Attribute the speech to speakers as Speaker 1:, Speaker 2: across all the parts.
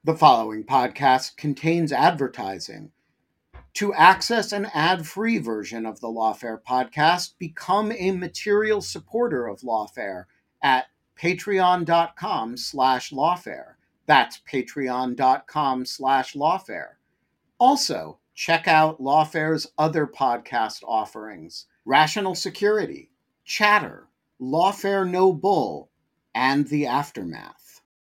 Speaker 1: The following podcast contains advertising. To access an ad-free version of the Lawfare podcast, become a material supporter of Lawfare at patreon.com/lawfare. That's patreon.com/lawfare. Also, check out Lawfare's other podcast offerings: Rational Security, Chatter, Lawfare No Bull, and The Aftermath.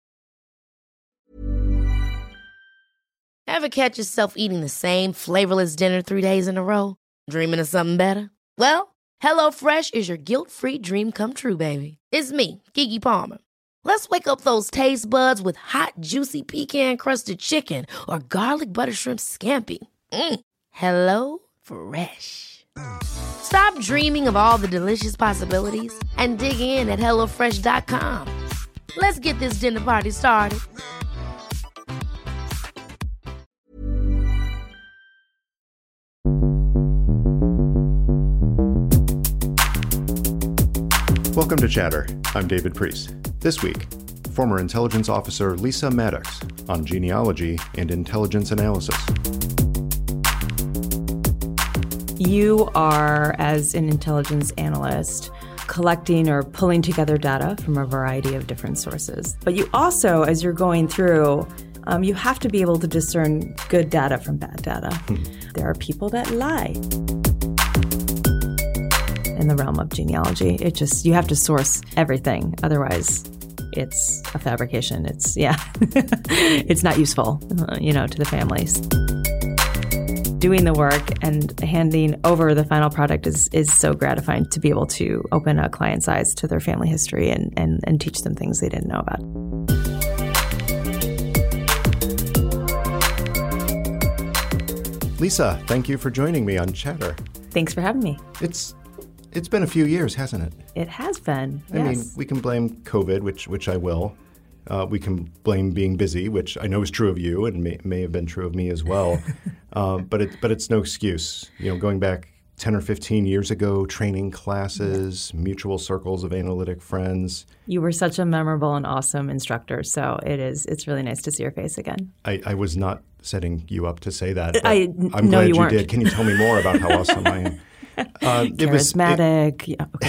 Speaker 2: Ever catch yourself eating the same flavorless dinner 3 days in a row? Dreaming of something better? Well, HelloFresh is your guilt-free dream come true, baby. It's me, Keke Palmer. Let's wake up those taste buds with hot, juicy pecan-crusted chicken or garlic butter shrimp scampi. Hello Fresh. Stop dreaming of all the delicious possibilities and dig in at HelloFresh.com. Let's get this dinner party started.
Speaker 3: Welcome to Chatter. I'm David Priest. This week, former intelligence officer Lisa Maddox on genealogy and intelligence analysis.
Speaker 4: You are, as an intelligence analyst, collecting or pulling together data from a variety of different sources. But you also, as you're going through, you have to be able to discern good data from bad data. There are people that lie. In the realm of genealogy, you have to source everything. Otherwise, it's a fabrication. It's not useful, to the families. Doing the work and handing over the final product is so gratifying to be able to open a client's eyes to their family history and teach them things they didn't know about.
Speaker 3: Lisa, thank you for joining me on Chatter.
Speaker 4: Thanks for having me.
Speaker 3: It's been a few years, hasn't it?
Speaker 4: It has been, yes.
Speaker 3: I mean, we can blame COVID, which I will. We can blame being busy, which I know is true of you and may have been true of me as well. But it's no excuse. Going back 10 or 15 years ago, training classes, mutual circles of analytic friends.
Speaker 4: You were such a memorable and awesome instructor, so it's really nice to see your face again.
Speaker 3: I was not setting you up to say that.
Speaker 4: I'm
Speaker 3: glad
Speaker 4: you
Speaker 3: did. Can you tell me more about how awesome I am?
Speaker 4: Charismatic.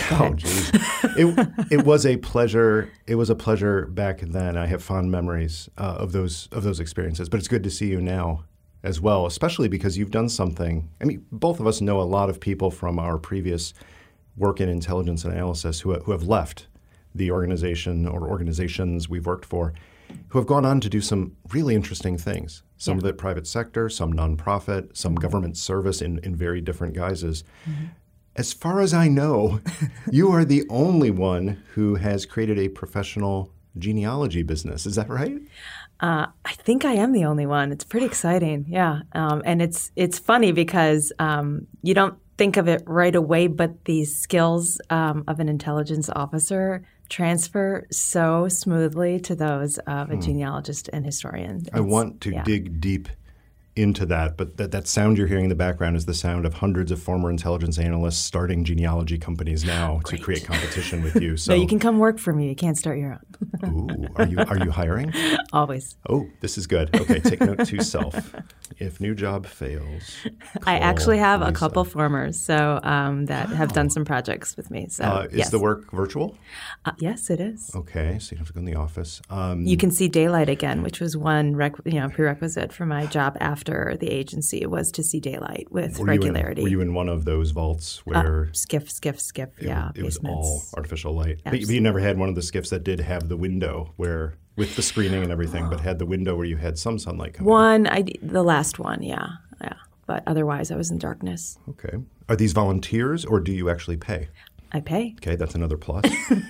Speaker 3: It was a pleasure. It was a pleasure back then. I have fond memories of those experiences. But it's good to see you now as well, especially because you've done something. I mean, both of us know a lot of people from our previous work in intelligence analysis who have left the organization or organizations we've worked for, who have gone on to do some really interesting things. Some of it private sector, some nonprofit, some government service in very different guises. Mm-hmm. As far as I know, you are the only one who has created a professional genealogy business. Is that right?
Speaker 4: I think I am the only one. It's pretty exciting, yeah. And it's funny because you don't think of it right away, but the skills of an intelligence officer transfer so smoothly to those of a genealogist and historian.
Speaker 3: I want to dig deep into that, but that sound you're hearing in the background is the sound of hundreds of former intelligence analysts starting genealogy companies now to create competition with you. So
Speaker 4: no, you can come work for me. You can't start your
Speaker 3: Ooh,
Speaker 4: own.
Speaker 3: are you hiring?
Speaker 4: Always.
Speaker 3: Oh, this is good. Okay, take note to self. If new job fails,
Speaker 4: I actually have Lisa. A couple formers that have done some projects with me. So
Speaker 3: is the work virtual?
Speaker 4: Yes, it is.
Speaker 3: Okay, so you don't have to go in the office.
Speaker 4: You can see daylight again, which was one prerequisite for my job after the agency was to see daylight with regularity.
Speaker 3: Were you in one of those vaults where
Speaker 4: skiff?
Speaker 3: It was all artificial light. But you never had one of the skiffs that did have the window where, with the screening and everything, but had the window where you had some sunlight coming in.
Speaker 4: The last one, yeah. But otherwise, I was in darkness.
Speaker 3: Okay. Are these volunteers or do you actually pay?
Speaker 4: I pay.
Speaker 3: Okay, that's another plus.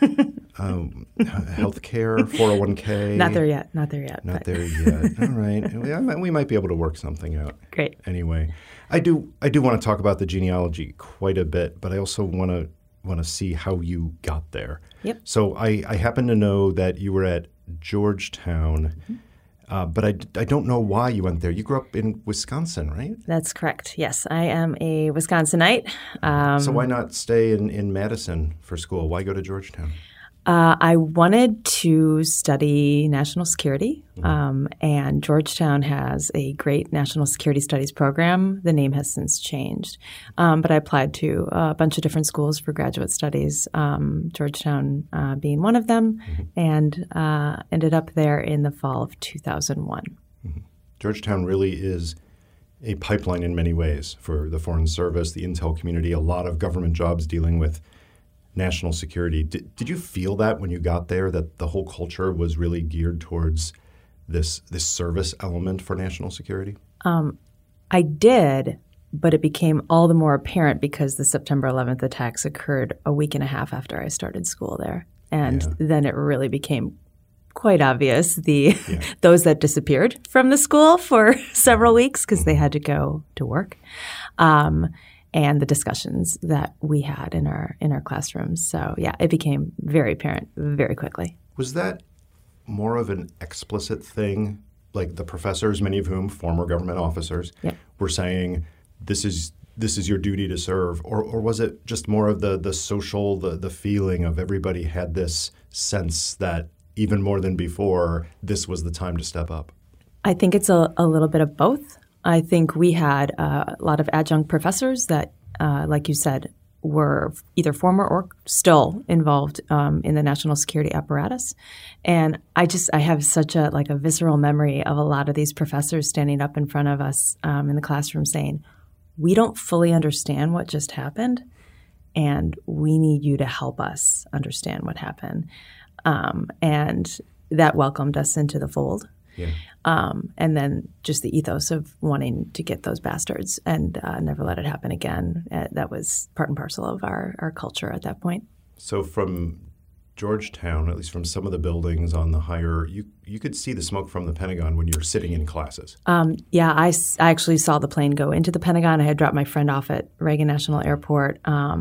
Speaker 3: Healthcare, 401k.
Speaker 4: Not there yet.
Speaker 3: Not there yet. All right. We might be able to work something out.
Speaker 4: Great.
Speaker 3: Anyway, I do want to talk about the genealogy quite a bit, but I also want to see how you got there.
Speaker 4: Yep.
Speaker 3: So I happen to know that you were at Georgetown. Mm-hmm. But I don't know why you went there. You grew up in Wisconsin, right?
Speaker 4: That's correct. Yes, I am a Wisconsinite.
Speaker 3: So why not stay in Madison for school? Why go to Georgetown?
Speaker 4: I wanted to study national security, and Georgetown has a great national security studies program. The name has since changed, but I applied to a bunch of different schools for graduate studies, Georgetown being one of them, and ended up there in the fall of 2001.
Speaker 3: Georgetown really is a pipeline in many ways for the Foreign Service, the intel community, a lot of government jobs dealing with national security. Did you feel that when you got there, that the whole culture was really geared towards this service element for national security?
Speaker 4: I did, but it became all the more apparent because the September 11th attacks occurred a week and a half after I started school there. And then it really became quite obvious those that disappeared from the school for several weeks because they had to go to work. And the discussions that we had in our classrooms. So yeah, it became very apparent very quickly.
Speaker 3: Was that more of an explicit thing? Like the professors, many of whom former government officers, were saying, this is your duty to serve, or was it just more of the social, the feeling of everybody had this sense that even more than before, this was the time to step up?
Speaker 4: I think it's a little bit of both. I think we had a lot of adjunct professors that, like you said, were either former or still involved in the national security apparatus. And I have such a visceral memory of a lot of these professors standing up in front of us in the classroom saying, we don't fully understand what just happened, and we need you to help us understand what happened. And that welcomed us into the fold. Yeah. And then just the ethos of wanting to get those bastards and never let it happen again. That was part and parcel of our culture at that point. So
Speaker 3: from Georgetown, at least from some of the buildings on the higher, you could see the smoke from the Pentagon when you were sitting in classes.
Speaker 4: I actually saw the plane go into the Pentagon. I had dropped my friend off at Reagan National Airport,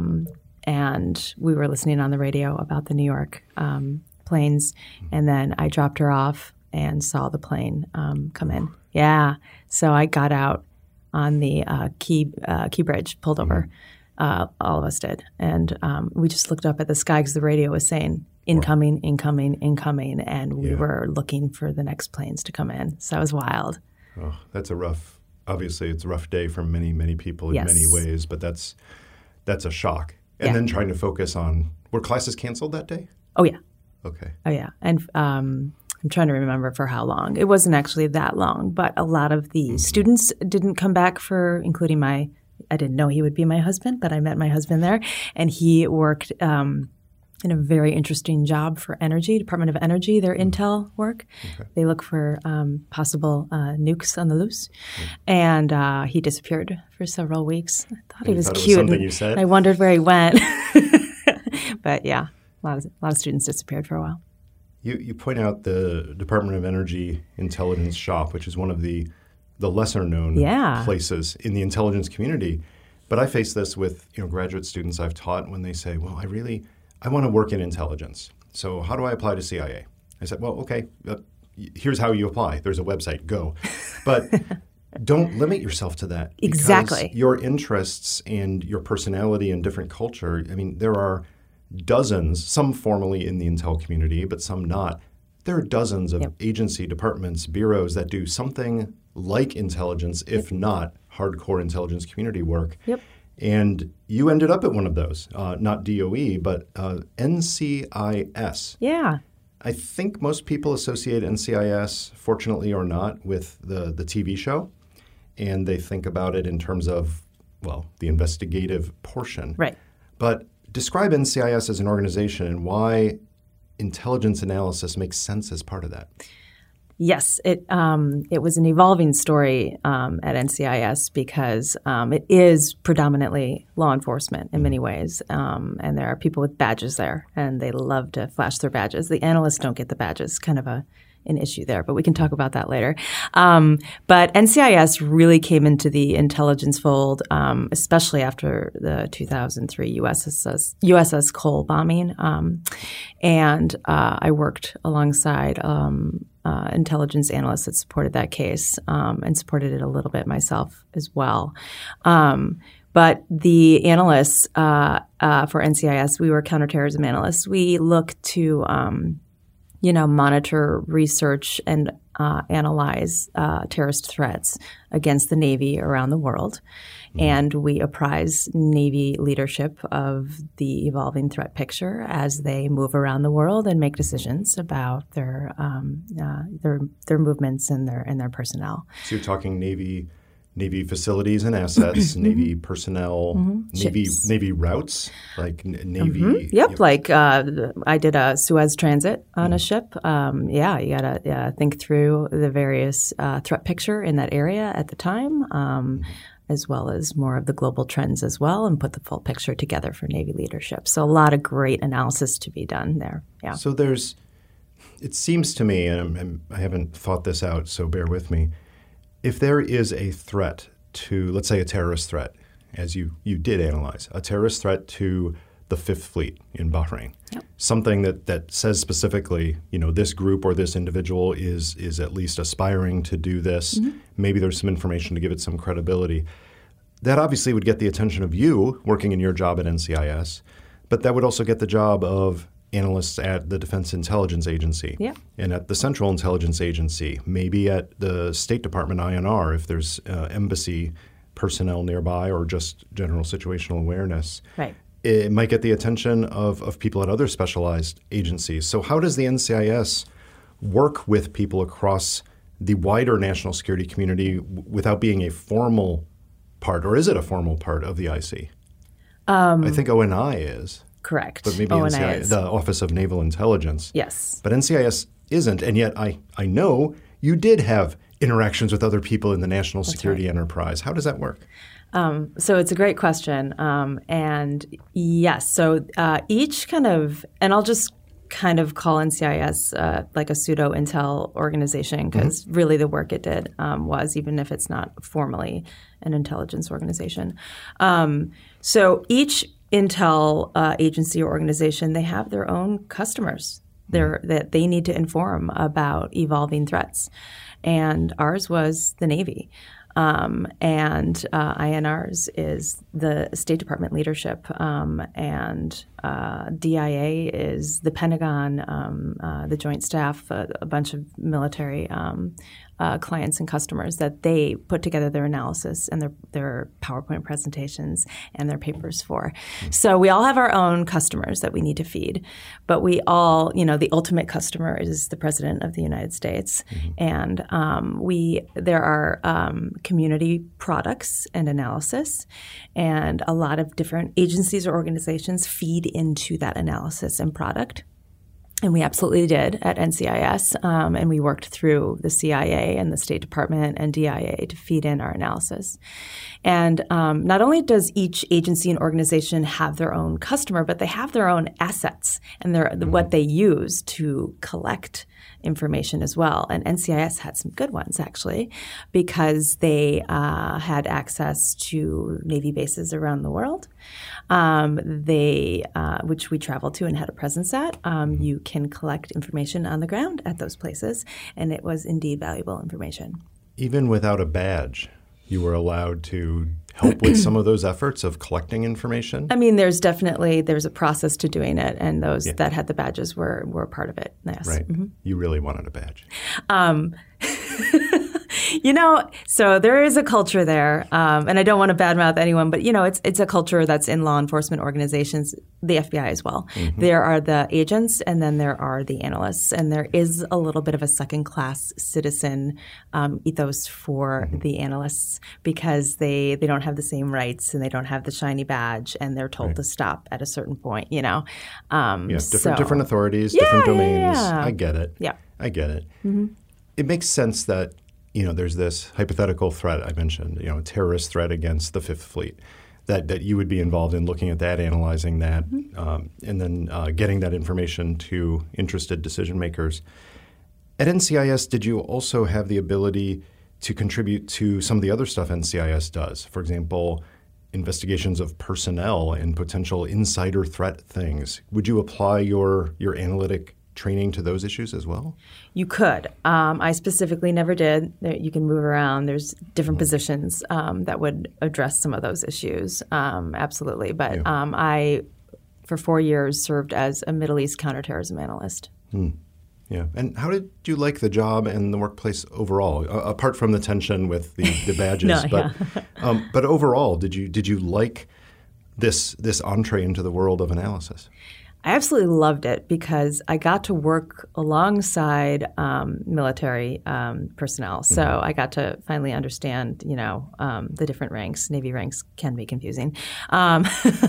Speaker 4: and we were listening on the radio about the New York planes. And then I dropped her off and saw the plane come in. Yeah. So I got out on the Key Bridge, pulled over. All of us did. And we just looked up at the sky because the radio was saying, incoming, incoming, incoming. And we were looking for the next planes to come in. So it was wild.
Speaker 3: Oh, obviously it's a rough day for many, many people in many ways, but that's a shock. And then trying to focus on, were classes canceled that day?
Speaker 4: Oh, yeah.
Speaker 3: Okay.
Speaker 4: Oh, yeah. And I'm trying to remember for how long. It wasn't actually that long, but a lot of the students didn't come back including I didn't know he would be my husband, but I met my husband there. And he worked in a very interesting job for Energy, Department of Energy, their intel work. Okay. They look for possible nukes on the loose. And he disappeared for several weeks. I thought he was cute.
Speaker 3: Was something you said?
Speaker 4: I wondered where he went. But yeah, a lot of students disappeared for a while.
Speaker 3: You point out the Department of Energy Intelligence Shop, which is one of the lesser-known places in the intelligence community. But I face this with graduate students I've taught when they say, well, I want to work in intelligence. So how do I apply to CIA? I said, well, okay, here's how you apply. There's a website, go. But don't limit yourself to that.
Speaker 4: Exactly.
Speaker 3: Because your interests and your personality and different culture, there are dozens, some formally in the intel community, but some not. There are dozens of agency, departments, bureaus that do something like intelligence, if not hardcore intelligence community work. Yep. And you ended up at one of those, not DOE, but NCIS.
Speaker 4: Yeah.
Speaker 3: I think most people associate NCIS, fortunately or not, with the TV show. And they think about it in terms of, the investigative portion.
Speaker 4: Right.
Speaker 3: But describe NCIS as an organization and why intelligence analysis makes sense as part of that.
Speaker 4: Yes, it was an evolving story at NCIS because it is predominantly law enforcement in many ways, and there are people with badges there, and they love to flash their badges. The analysts don't get the badges, kind of an issue there, but we can talk about that later. But NCIS really came into the intelligence fold, especially after the 2003 USS Cole bombing, and I worked alongside intelligence analysts that supported that case and supported it a little bit myself as well. But the analysts for NCIS, we were counterterrorism analysts. We look to, monitor, research, and analyze terrorist threats against the Navy around the world. And we apprise Navy leadership of the evolving threat picture as they move around the world and make decisions about their movements and their personnel.
Speaker 3: So you're talking Navy facilities and assets, Navy personnel, Navy routes, like Navy.
Speaker 4: Yep, like I did a Suez transit on a ship. You got to think through the various threat picture in that area at the time, as well as more of the global trends as well, and put the full picture together for Navy leadership. So a lot of great analysis to be done there. Yeah.
Speaker 3: So it seems to me, and I haven't thought this out, so bear with me. If there is a threat to, let's say, a terrorist threat, as you did analyze, a terrorist threat to the Fifth Fleet in Bahrain, something that says specifically, this group or this individual is at least aspiring to do this. Maybe there's some information to give it some credibility. That obviously would get the attention of you working in your job at NCIS, but that would also get the job of analysts at the Defense Intelligence Agency and at the Central Intelligence Agency, maybe at the State Department INR if there's embassy personnel nearby or just general situational awareness.
Speaker 4: Right.
Speaker 3: It might get the attention of people at other specialized agencies. So how does the NCIS work with people across the wider national security community without being a formal part, or is it a formal part of the IC? I think ONI is.
Speaker 4: Correct.
Speaker 3: But maybe NCIS, the Office of Naval Intelligence.
Speaker 4: Yes.
Speaker 3: But NCIS isn't, and yet I know you did have interactions with other people in the national security enterprise. How does that work?
Speaker 4: So it's a great question. And yes, so each kind of, and I'll just kind of call NCIS like a pseudo-intel organization because really the work it did was, even if it's not formally an intelligence organization. So each intel agency or organization, they have their own customers that they need to inform about evolving threats. And ours was the Navy. And INR's is the State Department leadership, and DIA is the Pentagon, the Joint Staff, a bunch of military clients and customers that they put together their analysis and their PowerPoint presentations and their papers for. So we all have our own customers that we need to feed, but we all, the ultimate customer is the President of the United States, and there are community products and analysis, and a lot of different agencies or organizations feed into that analysis and product. And we absolutely did at NCIS, and we worked through the CIA and the State Department and DIA to feed in our analysis. And not only does each agency and organization have their own customer, but they have their own assets and what they use to collect information as well. And NCIS had some good ones, actually, because they had access to Navy bases around the world, which we traveled to and had a presence at. You can collect information on the ground at those places, and it was indeed valuable information. Even
Speaker 3: without a badge, you were allowed to help with some of those efforts of collecting information? I mean, there's a process to doing it, and those that had the badges were a part of it, yes. Right. You really wanted a badge. So there is a culture there, and I don't want to badmouth anyone, but, it's a culture that's in law enforcement organizations, the FBI as well. There are the agents, and then there are the analysts, and there is a little bit of a second-class citizen ethos for the analysts because they don't have the same rights, and they don't have the shiny badge, and they're told to stop at a certain point, different authorities, different domains. I get it. Yeah. I get it. It makes sense that there's this hypothetical threat I mentioned, a terrorist threat against the Fifth Fleet, that you would be involved in looking at that, analyzing that, and then getting that information to interested decision makers. At NCIS, did you also have the ability to contribute to some of the other stuff NCIS does? For example, investigations of personnel and potential insider threat things. Would you apply your analytic training to those issues as well?
Speaker 4: You could. I specifically never did. You can move around. There's different positions that would address some of those issues. Absolutely. But I, for 4 years, served as a Middle East counterterrorism analyst.
Speaker 3: Yeah. And how did you like the job and the workplace overall, apart from the tension with the badges? But overall, did you like this entree into the world of analysis?
Speaker 4: I absolutely loved it because I got to work alongside military personnel. So I got to finally understand, the different ranks. Navy ranks can be confusing, and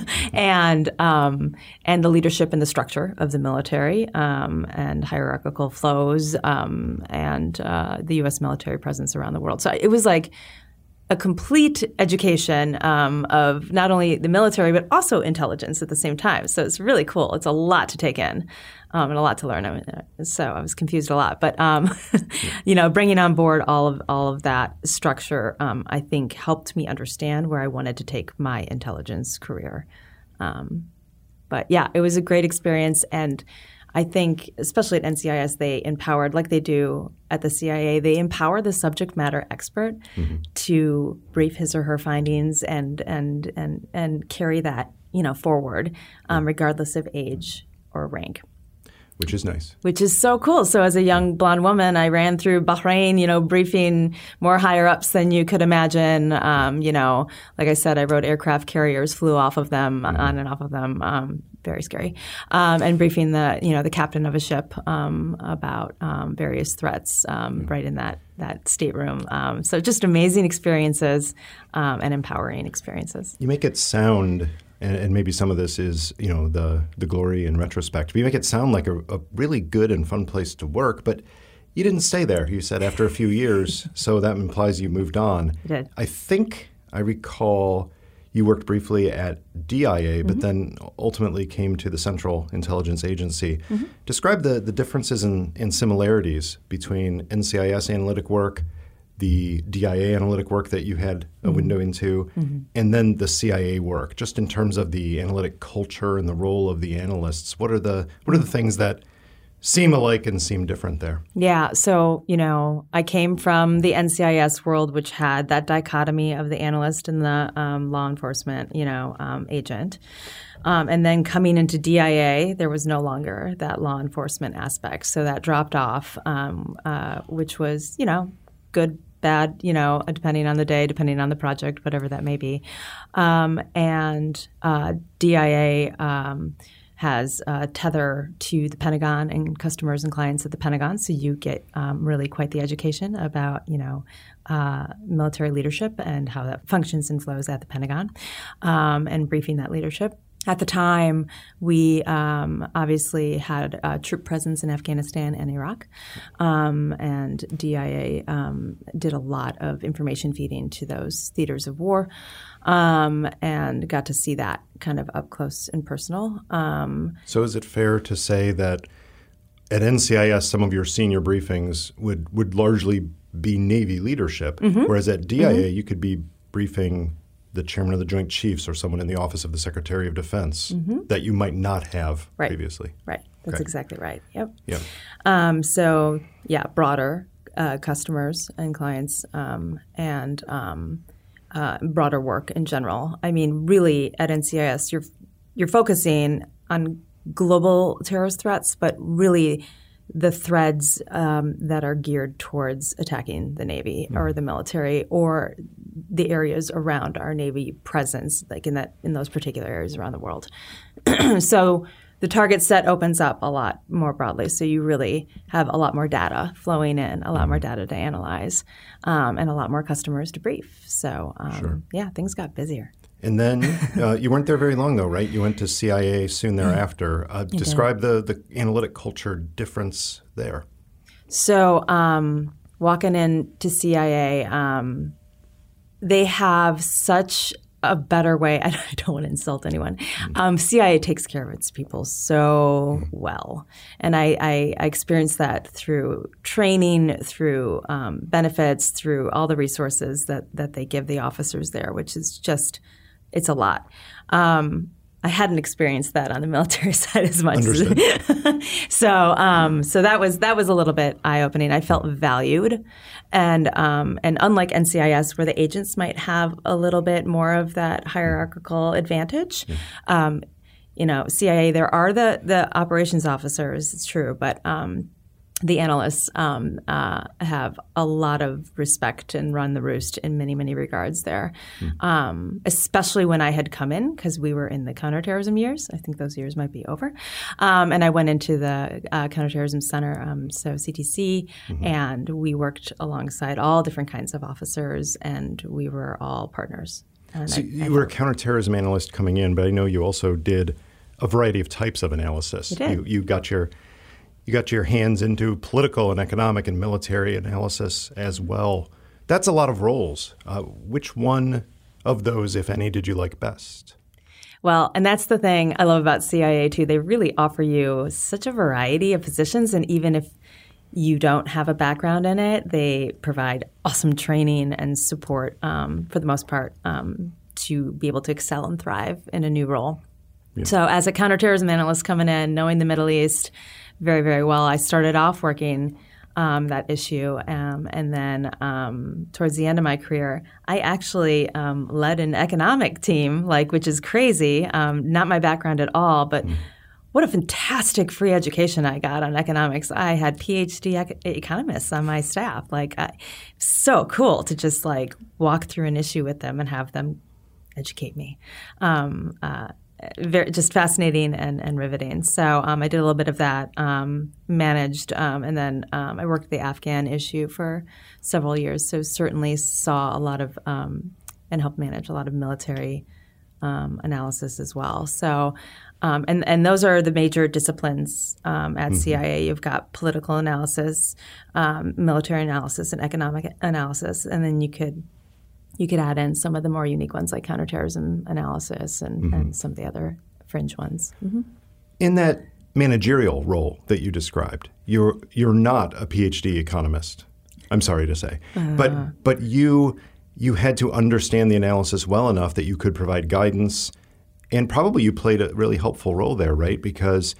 Speaker 4: the leadership and the structure of the military, and hierarchical flows, and the U.S. military presence around the world. So it was like a complete education of not only the military but also intelligence at the same time. So it's really cool. It's a lot to take in and a lot to learn. So I was confused a lot, but bringing on board all of that structure, I think helped me understand where I wanted to take my intelligence career. But yeah, it was a great experience, and I think, especially at NCIS, they empowered, like they do at the CIA, they empower the subject matter expert to brief his or her findings and carry that, forward, regardless of age or rank.
Speaker 3: Which is nice.
Speaker 4: Which is so cool. So as a young blonde woman, I ran through Bahrain, briefing more higher ups than you could imagine. Like I said, I rode aircraft carriers, flew off of them, on and off of them. Very scary. And briefing the captain of a ship about various threats right in that stateroom. So just amazing experiences and empowering experiences.
Speaker 3: You make it sound, and maybe some of this is, the glory in retrospect, but you make it sound like a really good and fun place to work, but you didn't stay there. You said after a few years, so that implies you moved on.
Speaker 4: I did.
Speaker 3: I think I recall you worked briefly at DIA, but then ultimately came to the Central Intelligence Agency. Describe the differences and similarities between NCIS analytic work, the DIA analytic work that you had a window into, and then the CIA work, just in terms of the analytic culture and the role of the analysts. What are the things that seem alike and seem different there?
Speaker 4: Yeah. So, I came from the NCIS world, which had that dichotomy of the analyst and the law enforcement, agent. And then coming into DIA, there was no longer that law enforcement aspect. So that dropped off, which was, good, bad, depending on the day, depending on the project, whatever that may be. And DIA has a tether to the Pentagon and customers and clients at the Pentagon. So you get really quite the education about, military leadership and how that functions and flows at the Pentagon, and briefing that leadership. At the time, we obviously had a troop presence in Afghanistan and Iraq, and DIA did a lot of information feeding to those theaters of war, and got to see that kind of up close and personal.
Speaker 3: So is it fair to say that at NCIS, some of your senior briefings would largely be Navy leadership, whereas at DIA, you could be briefing the chairman of the Joint Chiefs or someone in the Office of the Secretary of Defense that you might not have previously?
Speaker 4: Right. That's exactly right. Yep.
Speaker 3: Yeah.
Speaker 4: So, broader customers and clients, and broader work in general. I mean, really, at NCIS, you're focusing on global terrorist threats, but really the threads that are geared towards attacking the Navy or the military or the areas around our Navy presence, like in those particular areas around the world. So the target set opens up a lot more broadly. So you really have a lot more data flowing in, a lot more data to analyze, and a lot more customers to brief. So things got busier.
Speaker 3: And then you weren't there very long, though, right? You went to CIA soon thereafter. Describe the analytic culture difference there. So
Speaker 4: walking into CIA, they have such a better way. I don't want to insult anyone. CIA takes care of its people so well. And I experienced that through training, through benefits, through all the resources that they give the officers there, which is just – it's a lot. I hadn't experienced that on the military side as much.
Speaker 3: Understood.
Speaker 4: So that was a little bit eye-opening. I felt valued, and unlike NCIS, where the agents might have a little bit more of that hierarchical advantage, CIA, there are the operations officers. It's true, but the analysts have a lot of respect and run the roost in many, many regards there, especially when I had come in because we were in the counterterrorism years. I think those years might be over. And I went into the Counterterrorism Center, so CTC, and we worked alongside all different kinds of officers, and we were all partners.
Speaker 3: So you were a counterterrorism analyst coming in, but I know you also did a variety of types of analysis. You got your hands into political and economic and military analysis as well. That's a lot of roles. Which one of those, if any, did you like best?
Speaker 4: Well, and that's the thing I love about CIA too. They really offer you such a variety of positions, and even if you don't have a background in it, they provide awesome training and support for the most part to be able to excel and thrive in a new role. Yeah. So as a counterterrorism analyst coming in, knowing the Middle East very, very well, I started off working that issue. And then towards the end of my career, I actually led an economic team, which is crazy, not my background at all, but what a fantastic free education I got on economics. I had PhD economists on my staff. So cool to just walk through an issue with them and have them educate me. Just fascinating and riveting. So I did a little bit of that, managed, and then I worked the Afghan issue for several years. So certainly saw a lot of and helped manage a lot of military analysis as well. So and those are the major disciplines at CIA. You've got political analysis, military analysis, and economic analysis, and then you could add in some of the more unique ones like counterterrorism analysis and some of the other fringe ones.
Speaker 3: In that managerial role that you described, you're not a PhD economist, I'm sorry to say, but you had to understand the analysis well enough that you could provide guidance, and probably you played a really helpful role there, right? Because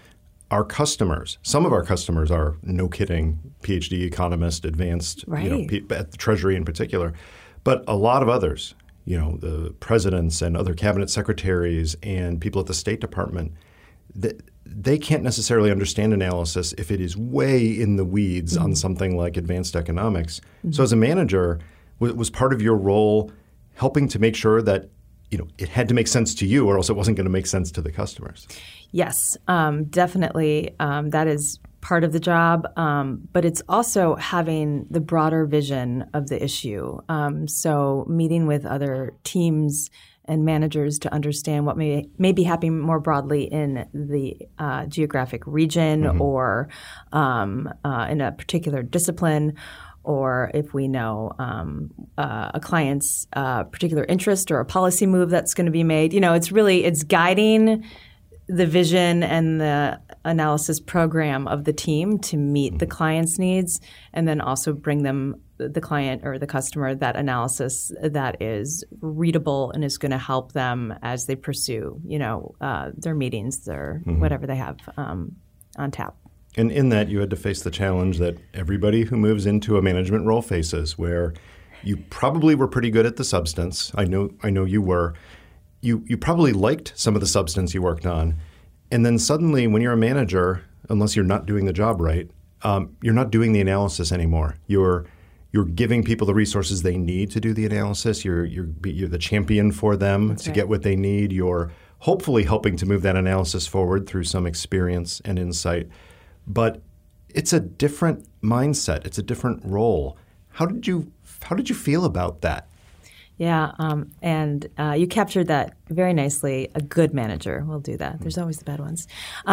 Speaker 3: some of our customers are, no kidding, PhD economist, advanced,
Speaker 4: right.
Speaker 3: At the Treasury in particular. But a lot of others, the presidents and other cabinet secretaries and people at the State Department, they can't necessarily understand analysis if it is way in the weeds on something like advanced economics. So as a manager, was part of your role helping to make sure that it had to make sense to you or else it wasn't going to make sense to the customers?
Speaker 4: Yes, definitely. That is part of the job, but it's also having the broader vision of the issue. So meeting with other teams and managers to understand what may be happening more broadly in the geographic region or in a particular discipline, or if we know a client's particular interest or a policy move that's going to be made. It's guiding the vision and the analysis program of the team to meet the client's needs, and then also bring them, the client or the customer, that analysis that is readable and is going to help them as they pursue, their meetings, their whatever they have on tap.
Speaker 3: And in that, you had to face the challenge that everybody who moves into a management role faces, where you probably were pretty good at the substance. I know you were. You probably liked some of the substance you worked on. And then suddenly when you're a manager, unless you're not doing the job right, you're not doing the analysis anymore. You're giving people the resources they need to do the analysis. You're the champion for them to get what they need. You're hopefully helping to move that analysis forward through some experience and insight. But it's a different mindset. It's a different role. How did you feel about that?
Speaker 4: Yeah, and you captured that very nicely. A good manager will do that. There's always the bad ones.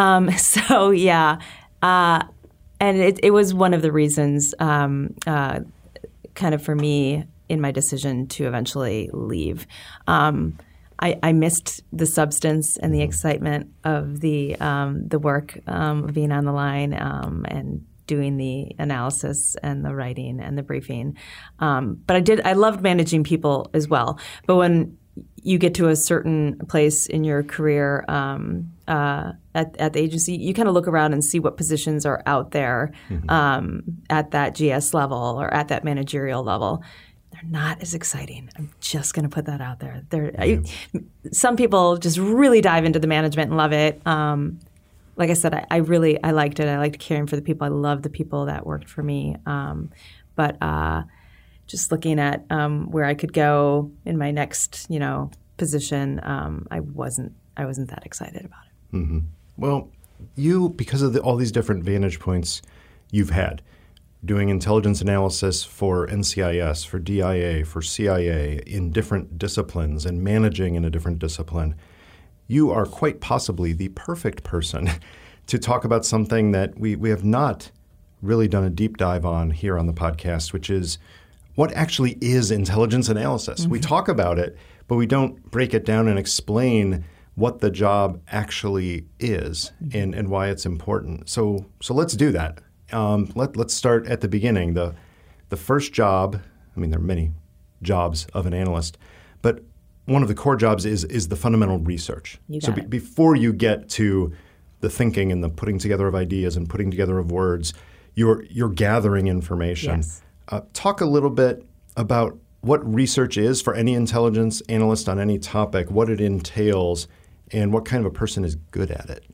Speaker 4: And it was one of the reasons kind of for me in my decision to eventually leave. I missed the substance and the excitement of the work of being on the line and doing the analysis and the writing and the briefing. But I loved managing people as well. But when you get to a certain place in your career at the agency, you kind of look around and see what positions are out there at that GS level or at that managerial level. They're not as exciting. I'm just going to put that out there. Some people just really dive into the management and love it. Like I said, I liked it. I liked caring for the people. I love the people that worked for me. But just looking at where I could go in my next, position, I wasn't that excited about it.
Speaker 3: Mm-hmm. Well, you, because of all these different vantage points you've had, doing intelligence analysis for NCIS, for DIA, for CIA in different disciplines and managing in a different discipline, you are quite possibly the perfect person to talk about something that we have not really done a deep dive on here on the podcast, which is what actually is intelligence analysis. Mm-hmm. We talk about it, but we don't break it down and explain what the job actually is and why it's important. So let's do that. Let's start at the beginning. The first job, I mean, there are many jobs of an analyst, but one of the core jobs is the fundamental research. Before you get to the thinking and the putting together of ideas and putting together of words, you're gathering information.
Speaker 4: Yes.
Speaker 3: Talk a little bit about what research is for any intelligence analyst on any topic, what it entails, and what kind of a person is good at it.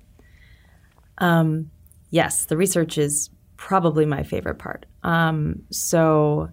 Speaker 4: Yes, the research is probably my favorite part. So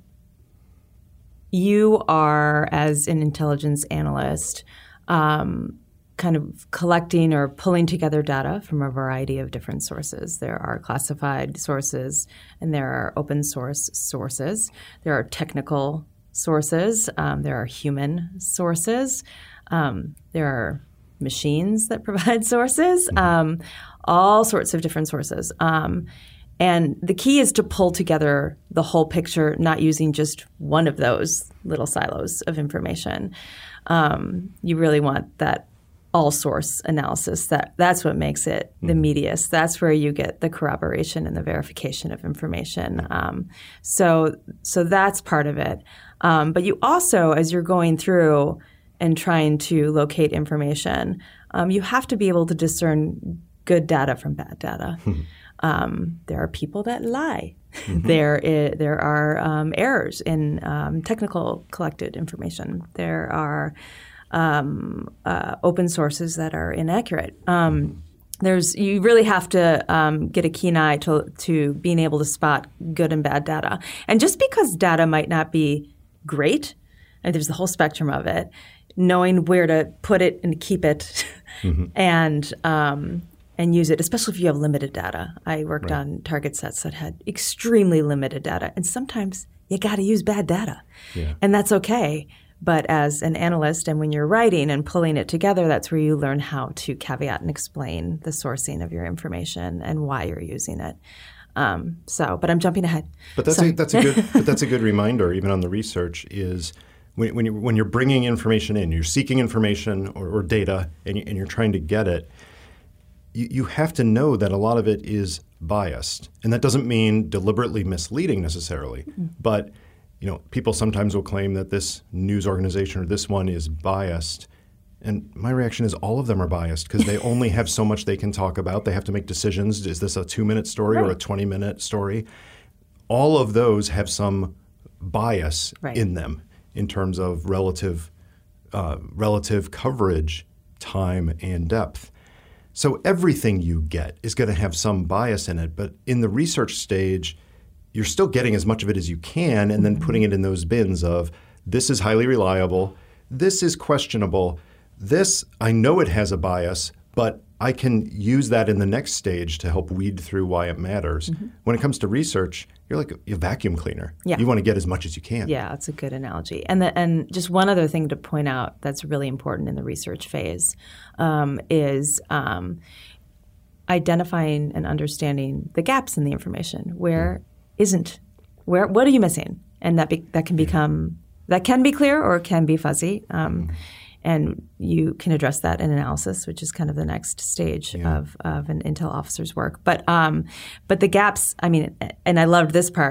Speaker 4: you are, as an intelligence analyst, kind of collecting or pulling together data from a variety of different sources. There are classified sources and there are open source sources. There are technical sources. There are human sources. There are machines that provide sources, all sorts of different sources. And the key is to pull together the whole picture, not using just one of those little silos of information. You really want that all-source analysis. That's what makes it the meatiest. That's where you get the corroboration and the verification of information. So that's part of it. But you also, as you're going through and trying to locate information, you have to be able to discern good data from bad data. There are people that lie. Mm-hmm. There are errors in technical collected information. There are open sources that are inaccurate. You really have to get a keen eye to being able to spot good and bad data. And just because data might not be great, and there's the whole spectrum of it, knowing where to put it and keep it, and use it, especially if you have limited data. I worked on target sets that had extremely limited data, and sometimes you got to use bad data, and that's okay. But as an analyst, and when you're writing and pulling it together, that's where you learn how to caveat and explain the sourcing of your information and why you're using it. But I'm jumping ahead.
Speaker 3: But that's a good reminder, even on the research, is when you're bringing information in, you're seeking information or data, and you're trying to get it. You have to know that a lot of it is biased, and that doesn't mean deliberately misleading necessarily. Mm-hmm. But people sometimes will claim that this news organization or this one is biased, and my reaction is all of them are biased because they only have so much they can talk about. They have to make decisions. Is this a 2-minute story or a 20-minute story? All of those have some bias in them in terms of relative coverage, time, and depth. So everything you get is going to have some bias in it, but in the research stage, you're still getting as much of it as you can and then putting it in those bins of this is highly reliable, this is questionable, this I know it has a bias, but I can use that in the next stage to help weed through why it matters. Mm-hmm. When it comes to research, you're like a vacuum cleaner. Yeah. You want to get as much as you can.
Speaker 4: Yeah, that's a good analogy. And just one other thing to point out that's really important in the research phase is identifying and understanding the gaps in the information. What are you missing? And that can be clear or it can be fuzzy. And you can address that in analysis, which is kind of the next stage of an intel officer's work. But the gaps, and I loved this part.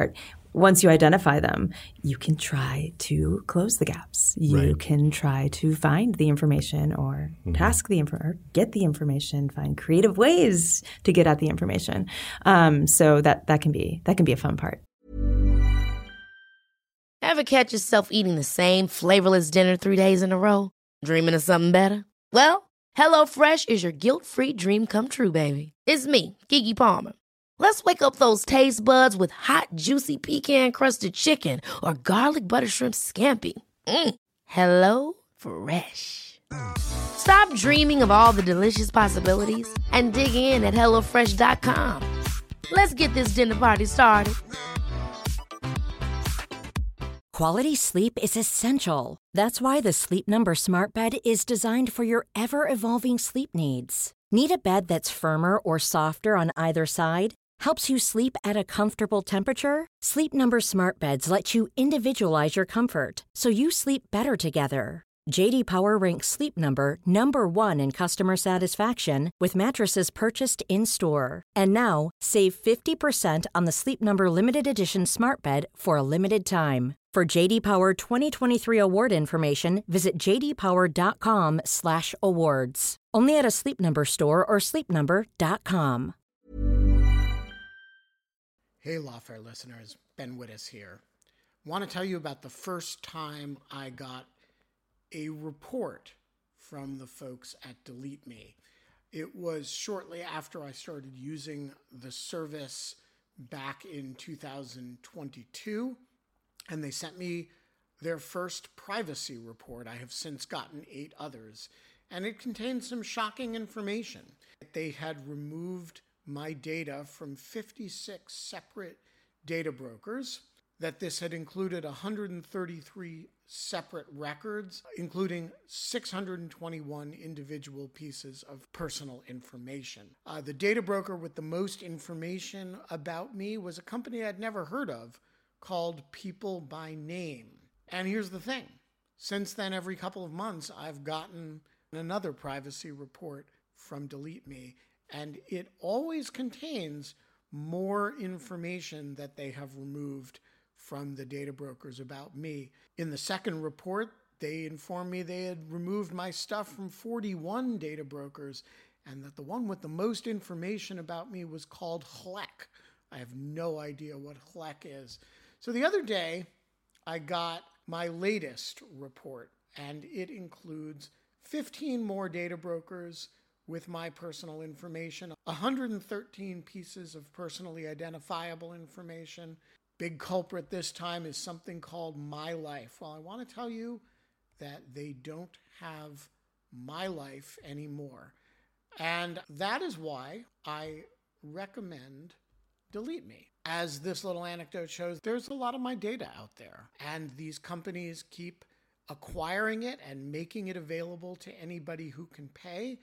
Speaker 4: once you identify them, you can try to close the gaps. You can try to find the information or task the or get the information, find creative ways to get at the information. So that can be a fun part.
Speaker 2: Ever catch yourself eating the same flavorless dinner 3 days in a row? Dreaming of something better? Well, HelloFresh is your guilt-free dream come true, baby. It's me, Keke Palmer. Let's wake up those taste buds with hot, juicy pecan-crusted chicken or garlic butter shrimp scampi. Hello Fresh. Stop dreaming of all the delicious possibilities and dig in at HelloFresh.com. Let's get this dinner party started.
Speaker 5: Quality sleep is essential. That's why the Sleep Number Smart Bed is designed for your ever-evolving sleep needs. Need a bed that's firmer or softer on either side? Helps you sleep at a comfortable temperature? Sleep Number Smart Beds let you individualize your comfort, so you sleep better together. J.D. Power ranks Sleep Number number 1 in customer satisfaction with mattresses purchased in-store. And now, save 50% on the Sleep Number Limited Edition Smart Bed for a limited time. For J.D. Power 2023 award information, visit jdpower.com/awards. Only at a Sleep Number store or sleepnumber.com.
Speaker 1: Hey, Lawfare listeners, Ben Wittes here. Want to tell you about the first time I got a report from the folks at Delete Me. It was shortly after I started using the service back in 2022, and they sent me their first privacy report. I have since gotten 8 others, and it contained some shocking information. They had removed my data from 56 separate data brokers, that this had included 133 separate records, including 621 individual pieces of personal information. The data broker with the most information about me was a company I'd never heard of called People by Name. And here's the thing. Since then, every couple of months, I've gotten another privacy report from Delete Me, and it always contains more information that they have removed from the data brokers about me. In the second report, they informed me they had removed my stuff from 41 data brokers, and that the one with the most information about me was called Hlek. I have no idea what Hlek is. So the other day, I got my latest report, and it includes 15 more data brokers with my personal information, 113 pieces of personally identifiable information. Big culprit this time is something called My Life. Well, I want to tell you that they don't have My Life anymore. And that is why I recommend Delete Me. As this little anecdote shows, there's a lot of my data out there, and these companies keep acquiring it and making it available to anybody who can pay.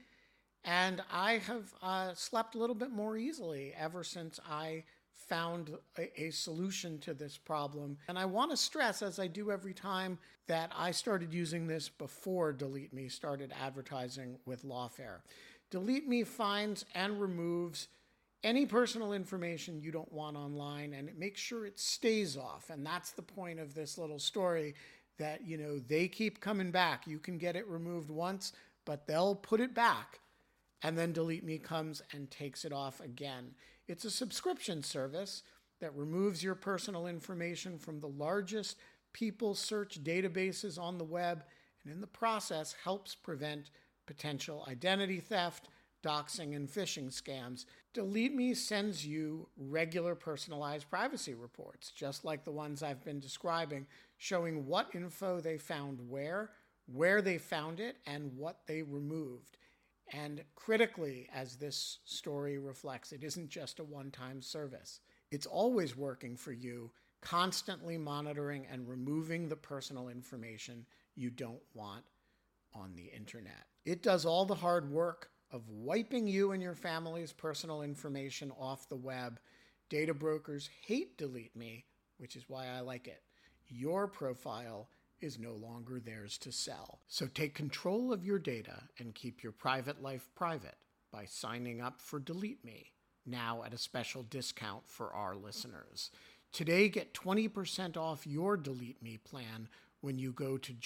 Speaker 1: And I have slept a little bit more easily ever since I found a solution to this problem. And I want to stress, as I do every time, that I started using this before Delete Me started advertising with Lawfare. Delete Me finds and removes any personal information you don't want online, and it makes sure it stays off. And that's the point of this little story, that, you know, they keep coming back. You can get it removed once, but they'll put it back. And then Delete Me comes and takes it off again. It's a subscription service that removes your personal information from the largest people search databases on the web, and in the process helps prevent potential identity theft, doxing, and phishing scams. Delete Me sends you regular personalized privacy reports, just like the ones I've been describing, showing what info they found where they found it, and what they removed. And critically, as this story reflects, it isn't just a one-time service. It's always working for you, constantly monitoring and removing the personal information you don't want on the internet. It does all the hard work of wiping you and your family's personal information off the web. Data brokers hate Delete Me, which is why I like it. Your profile is no longer theirs to sell. So take control of your data and keep your private life private by signing up for Delete Me, now at a special discount for our listeners. Today, get 20% off your Delete Me plan when you go to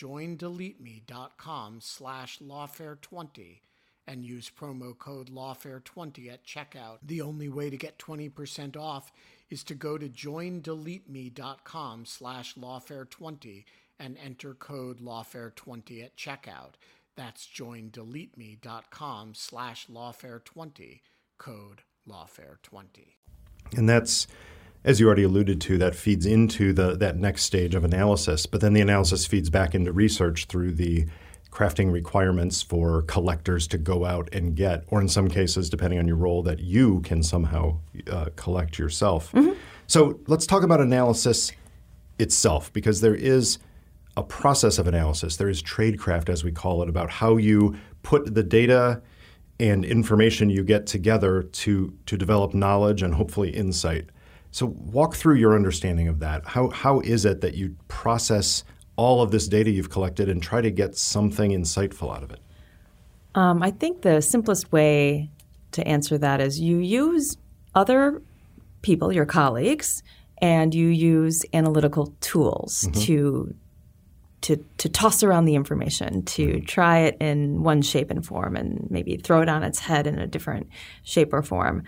Speaker 1: joindeleteme.com/lawfare20 and use promo code lawfare20 at checkout. The only way to get 20% off is to go to joindeleteme.com/lawfare20 and enter code lawfare20 at checkout. That's joindeleteme.com/lawfare20, code lawfare20.
Speaker 3: And that's, as you already alluded to, that feeds into that next stage of analysis. But then the analysis feeds back into research through the crafting requirements for collectors to go out and get, or in some cases, depending on your role, that you can somehow collect yourself. Mm-hmm. So let's talk about analysis itself, because there is a process of analysis. There is tradecraft, as we call it, about how you put the data and information you get together to develop knowledge and hopefully insight. So walk through your understanding of that. How is it that you process all of this data you've collected and try to get something insightful out of it?
Speaker 4: I think the simplest way to answer that is you use other people, your colleagues, and you use analytical tools to toss around the information, to try it in one shape and form and maybe throw it on its head in a different shape or form,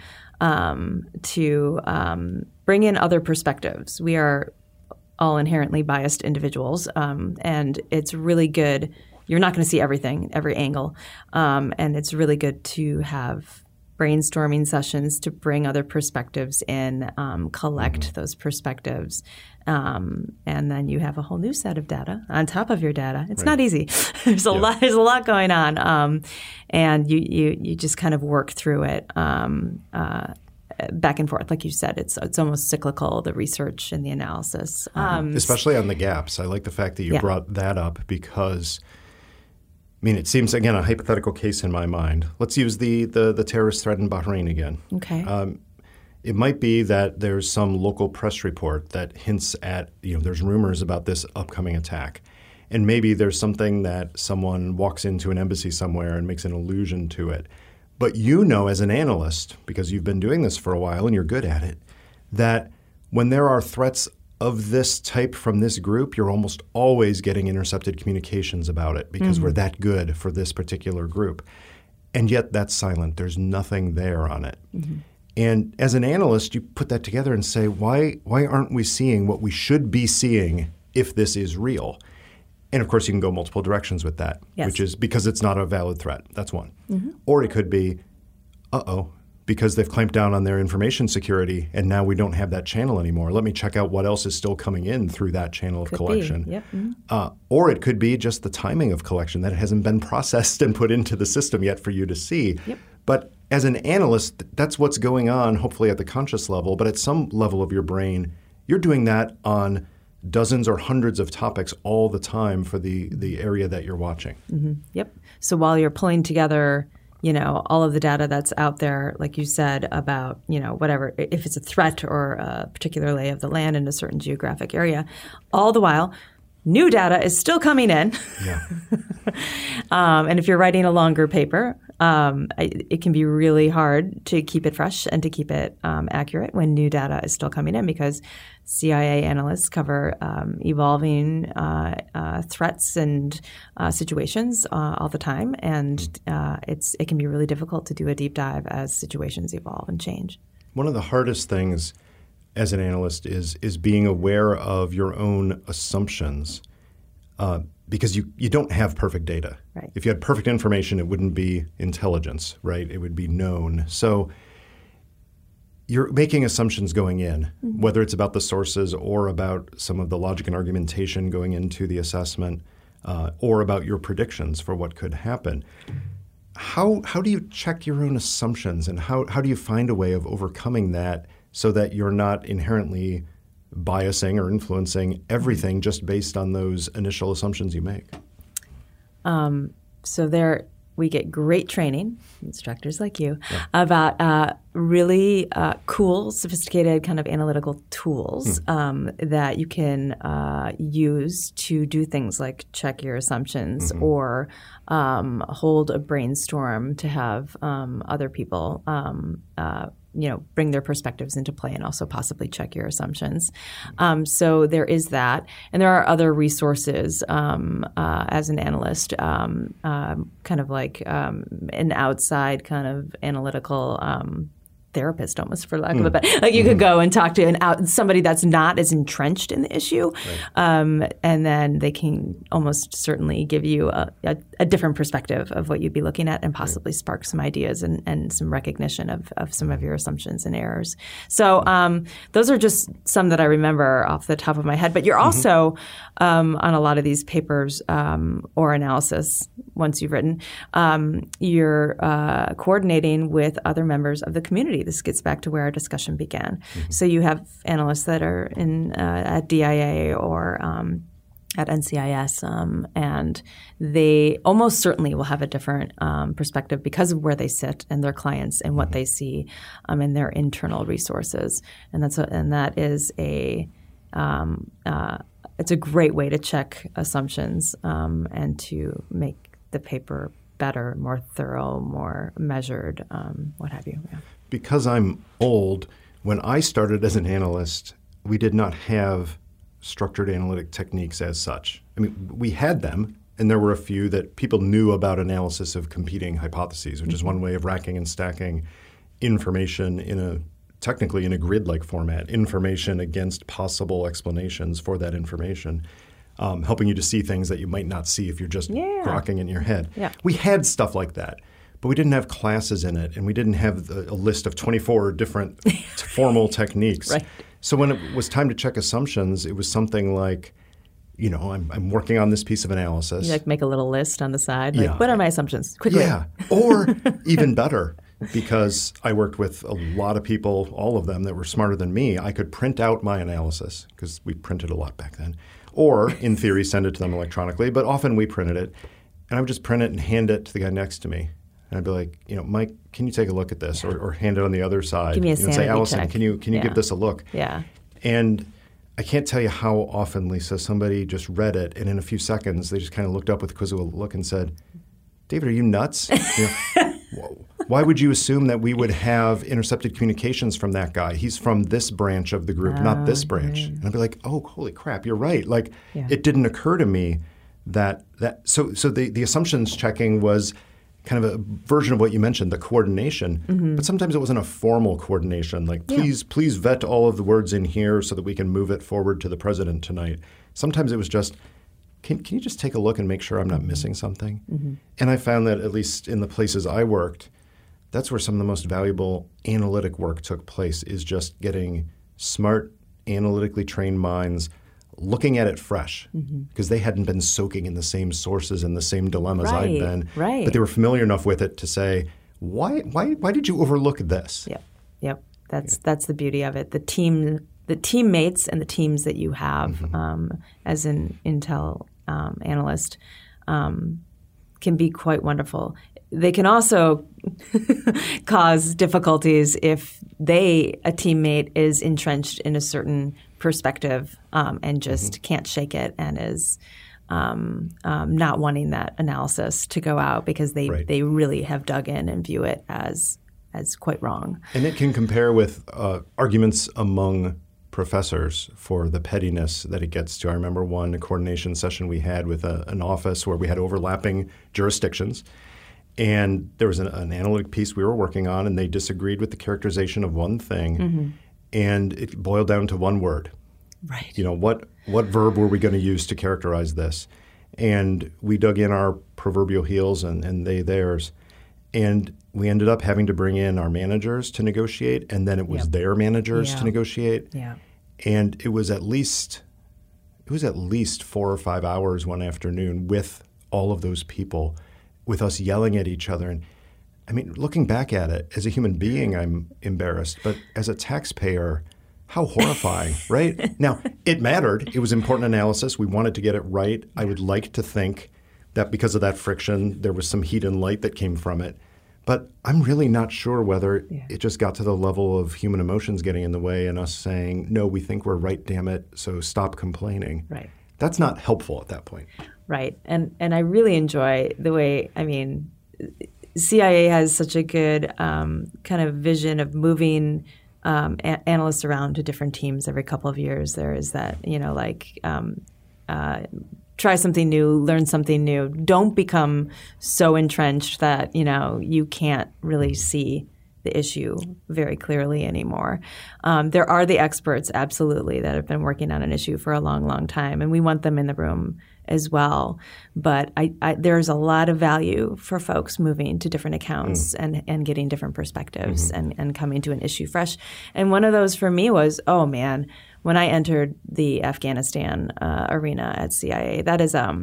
Speaker 4: to bring in other perspectives. We are all inherently biased individuals, and it's really good. You're not going to see everything, every angle, and it's really good to have brainstorming sessions to bring other perspectives in, collect those perspectives, and then you have a whole new set of data on top of your data. It's not easy. There's a lot. There's a lot going on, and you just kind of work through it back and forth. Like you said, it's almost cyclical, the research and the analysis,
Speaker 3: especially on the gaps. I like the fact that you brought that up because, I mean, it seems, again, a hypothetical case in my mind. Let's use the terrorist threat in Bahrain again.
Speaker 4: Okay.
Speaker 3: It might be that there's some local press report that hints at, there's rumors about this upcoming attack. And maybe there's something that someone walks into an embassy somewhere and makes an allusion to it. But as an analyst, because you've been doing this for a while and you're good at it, that when there are threats of this type from this group, you're almost always getting intercepted communications about it because we're that good for this particular group. And yet that's silent. There's nothing there on it. Mm-hmm. And as an analyst, you put that together and say, why aren't we seeing what we should be seeing if this is real? And of course, you can go multiple directions with that, which is because it's not a valid threat. That's one. Mm-hmm. Or it could be, because they've clamped down on their information security and now we don't have that channel anymore. Let me check out what else is still coming in through that channel of collection.
Speaker 4: Yep. Mm-hmm.
Speaker 3: Or it could be just the timing of collection, that it hasn't been processed and put into the system yet for you to see.
Speaker 4: Yep.
Speaker 3: But as an analyst, that's what's going on, hopefully at the conscious level. But at some level of your brain, you're doing that on dozens or hundreds of topics all the time for the area that you're watching.
Speaker 4: Mm-hmm. Yep. So while you're pulling together, all of the data that's out there, like you said, about, whatever, if it's a threat or a particular lay of the land in a certain geographic area, all the while, new data is still coming in.
Speaker 3: Yeah.
Speaker 4: And if you're writing a longer paper, it can be really hard to keep it fresh and to keep it accurate when new data is still coming in, because CIA analysts cover evolving threats and situations all the time, and it can be really difficult to do a deep dive as situations evolve and change.
Speaker 3: One of the hardest things as an analyst is being aware of your own assumptions, because you don't have perfect data.
Speaker 4: Right.
Speaker 3: If you had perfect information, it wouldn't be intelligence, right? It would be known. So you're making assumptions going in, whether it's about the sources or about some of the logic and argumentation going into the assessment, or about your predictions for what could happen. How do you check your own assumptions, and how do you find a way of overcoming that so that you're not inherently biasing or influencing everything just based on those initial assumptions you make?
Speaker 4: So there we get great training, instructors like you, about really cool, sophisticated kind of analytical tools that you can use to do things like check your assumptions or hold a brainstorm to have other people bring their perspectives into play and also possibly check your assumptions. So there is that. And there are other resources as an analyst, kind of like an outside kind of analytical therapist, almost, for lack of a better. Like, you could go and talk to somebody that's not as entrenched in the issue, and then they can almost certainly give you a different perspective of what you'd be looking at, and possibly spark some ideas and some recognition of some of your assumptions and errors. So those are just some that I remember off the top of my head. But you're also on a lot of these papers or analysis, once you've written, you're coordinating with other members of the community. This gets back to where our discussion began. So you have analysts that are at DIA or at NCIS, and they almost certainly will have a different perspective because of where they sit and their clients and what they see in their internal resources. And that is it's a great way to check assumptions and to make the paper better, more thorough, more measured, what have you. Yeah.
Speaker 3: Because I'm old, when I started as an analyst, we did not have structured analytic techniques as such. I mean, we had them, and there were a few that people knew about analysis of competing hypotheses, which is one way of racking and stacking information technically in a grid-like format, information against possible explanations for that information, helping you to see things that you might not see if you're just grokking in your head. Yeah. We had stuff like that. But we didn't have classes in it, and we didn't have a list of 24 different formal techniques. Right. So when it was time to check assumptions, it was something like, I'm working on this piece of analysis.
Speaker 4: You make a little list on the side. What are my assumptions? Quickly.
Speaker 3: Yeah. Or even better, because I worked with a lot of people, all of them that were smarter than me, I could print out my analysis, because we printed a lot back then, or in theory send it to them electronically, but often we printed it, and I would just print it and hand it to the guy next to me. And I'd be like, Mike, can you take a look at this? Or hand it on the other side.
Speaker 4: Give me a
Speaker 3: and say, Allison,
Speaker 4: check.
Speaker 3: can you give this a look?
Speaker 4: Yeah.
Speaker 3: And I can't tell you how often, Lisa, somebody just read it, and in a few seconds, they just kind of looked up with a quizzical look and said, David, are you nuts? Why would you assume that we would have intercepted communications from that guy? He's from this branch of the group, not this branch. Right. And I'd be like, oh, holy crap, you're right. It didn't occur to me that so the assumptions checking was kind of a version of what you mentioned, the coordination. But sometimes it wasn't a formal coordination, like please vet all of the words in here so that we can move it forward to the president tonight. Sometimes it was just, can you just take a look and make sure I'm not missing something? And I found that, at least in the places I worked, that's where some of the most valuable analytic work took place, is just getting smart, analytically trained minds looking at it fresh, because they hadn't been soaking in the same sources and the same dilemmas I'd been.
Speaker 4: Right.
Speaker 3: But they were familiar enough with it to say, why did you overlook this?
Speaker 4: Yep. That's the beauty of it. The teammates and the teams that you have as an intel analyst can be quite wonderful. They can also cause difficulties if a teammate is entrenched in a certain perspective and just can't shake it and is not wanting that analysis to go out because they really have dug in and view it as quite wrong.
Speaker 3: And it can compare with arguments among professors for the pettiness that it gets to. I remember one coordination session we had with an office where we had overlapping jurisdictions. And there was an analytic piece we were working on, and they disagreed with the characterization of one thing, and it boiled down to one word.
Speaker 4: Right.
Speaker 3: What verb were we going to use to characterize this? And we dug in our proverbial heels and they theirs, and we ended up having to bring in our managers to negotiate, and then it was their managers to negotiate. Yeah. And it was at least 4 or 5 hours one afternoon with all of those people, with us yelling at each other. And I mean, looking back at it, as a human being, I'm embarrassed. But as a taxpayer, how horrifying, right? Now, it mattered. It was important analysis. We wanted to get it right. I would like to think that because of that friction, there was some heat and light that came from it. But I'm really not sure whether it just got to the level of human emotions getting in the way and us saying, no, we think we're right, damn it, so stop complaining.
Speaker 4: Right.
Speaker 3: That's not helpful at that point.
Speaker 4: Right. And I really enjoy the way, CIA has such a good kind of vision of moving analysts around to different teams every couple of years. There is that, try something new, learn something new. Don't become so entrenched that, you can't really see the issue very clearly anymore. There are the experts, absolutely, that have been working on an issue for a long, long time, and we want them in the room as well. But there's a lot of value for folks moving to different accounts and getting different perspectives and coming to an issue fresh. And one of those for me was, oh man, when I entered the Afghanistan arena at CIA, that is a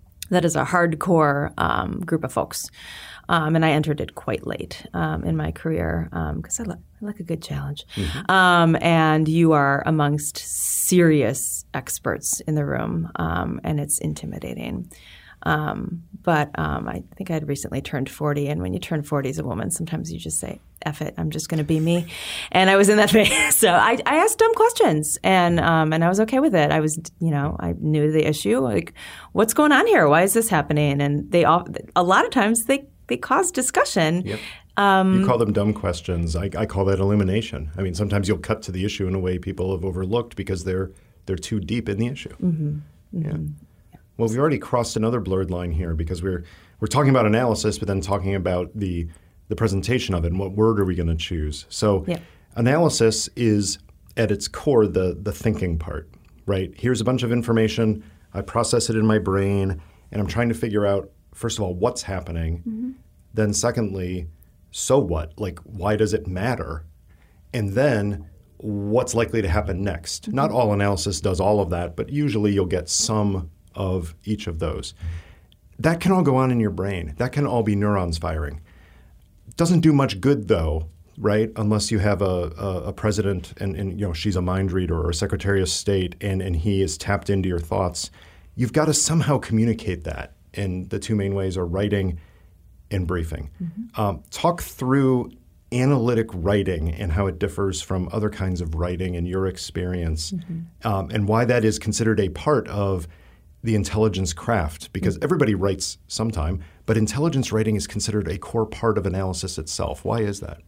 Speaker 4: hardcore group of folks. And I entered it quite late in my career because I like a good challenge. And you are amongst serious experts in the room, and it's intimidating. But I think I had recently turned 40, and when you turn 40 as a woman, sometimes you just say, F it, I'm just going to be me. And I was in that phase. So I asked dumb questions, and I was okay with it. I was, I knew the issue. Like, what's going on here? Why is this happening? And a lot of times they cause discussion.
Speaker 3: Yep. You call them dumb questions. I call that illumination. I mean, sometimes you'll cut to the issue in a way people have overlooked because they're too deep in the issue. Yeah. Well, we've already crossed another blurred line here because we're talking about analysis, but then talking about the presentation of it and what word are we going to choose. So analysis is at its core the thinking part, right? Here's a bunch of information. I process it in my brain, and I'm trying to figure out, first of all, what's happening. Then secondly, so what? Like, why does it matter? And then what's likely to happen next? Not all analysis does all of that, but usually you'll get some of each of those. That can all go on in your brain. That can all be neurons firing. Doesn't do much good, though, right? Unless you have a president and she's a mind reader, or a secretary of state, and he is tapped into your thoughts. You've got to somehow communicate that. And the two main ways are writing and briefing. Talk through analytic writing and how it differs from other kinds of writing in your experience, and why that is considered a part of the intelligence craft, because everybody writes sometime, but intelligence writing is considered a core part of analysis itself. Why is that?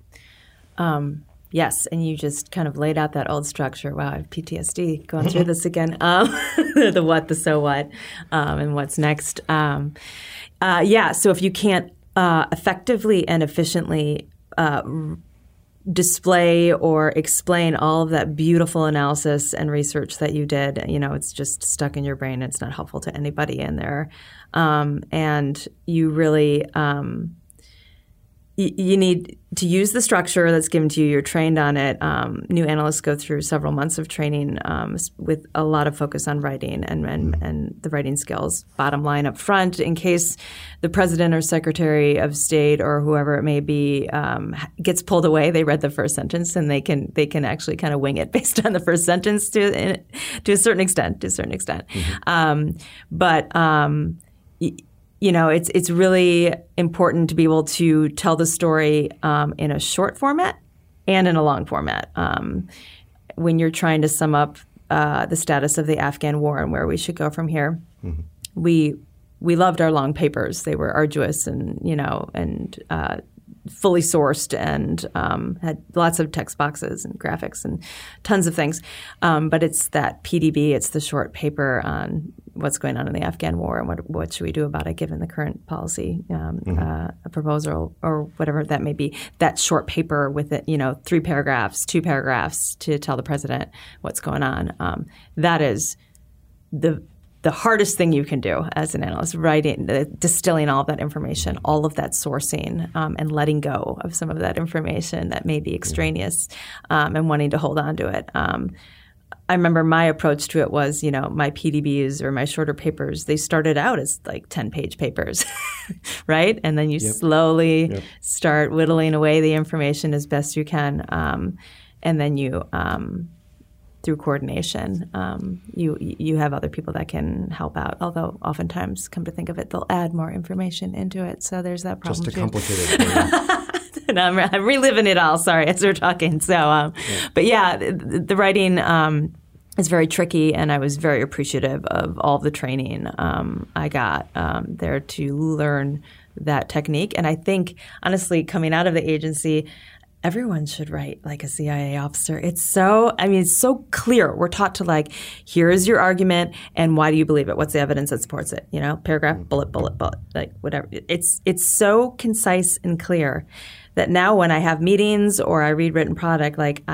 Speaker 4: Yes, and you just kind of laid out that old structure. Wow, I have PTSD going through this again. The what, the so what, and what's next. So if you can't effectively and efficiently display or explain all of that beautiful analysis and research that you did, it's just stuck in your brain. It's not helpful to anybody in there. And you really you need to use the structure that's given to you. You're trained on it. New analysts go through several months of training with a lot of focus on writing and the writing skills. Bottom line up front, in case the president or secretary of state or whoever it may be gets pulled away, they read the first sentence and they can actually kind of wing it based on the first sentence to a certain extent. It's really important to be able to tell the story in a short format and in a long format. When you're trying to sum up the status of the Afghan war and where we should go from here, we loved our long papers. They were arduous and fully sourced and had lots of text boxes and graphics and tons of things. But it's that PDB, it's the short paper on what's going on in the Afghan war and what should we do about it given the current policy proposal or whatever that may be. That short paper with it, 3 paragraphs, 2 paragraphs to tell the president what's going on. That is the hardest thing you can do as an analyst, writing, distilling all of that information, all of that sourcing, and letting go of some of that information that may be extraneous and wanting to hold on to it. I remember my approach to it was, my PDBs or my shorter papers, they started out as like 10-page papers, right? And then you slowly start whittling away the information as best you can. And then you through coordination, you have other people that can help out. Although oftentimes, come to think of it, they'll add more information into it. So there's that problem
Speaker 3: just to
Speaker 4: too.
Speaker 3: complicate it.
Speaker 4: And I'm reliving it all. Sorry, as we're talking. So, but the writing is very tricky, and I was very appreciative of all the training I got there to learn that technique. And I think, honestly, coming out of the agency, everyone should write like a CIA officer. It's so clear. We're taught to like, here is your argument, and why do you believe it? What's the evidence that supports it? Paragraph, bullet, like whatever. It's so concise and clear that now when I have meetings or I read written product, like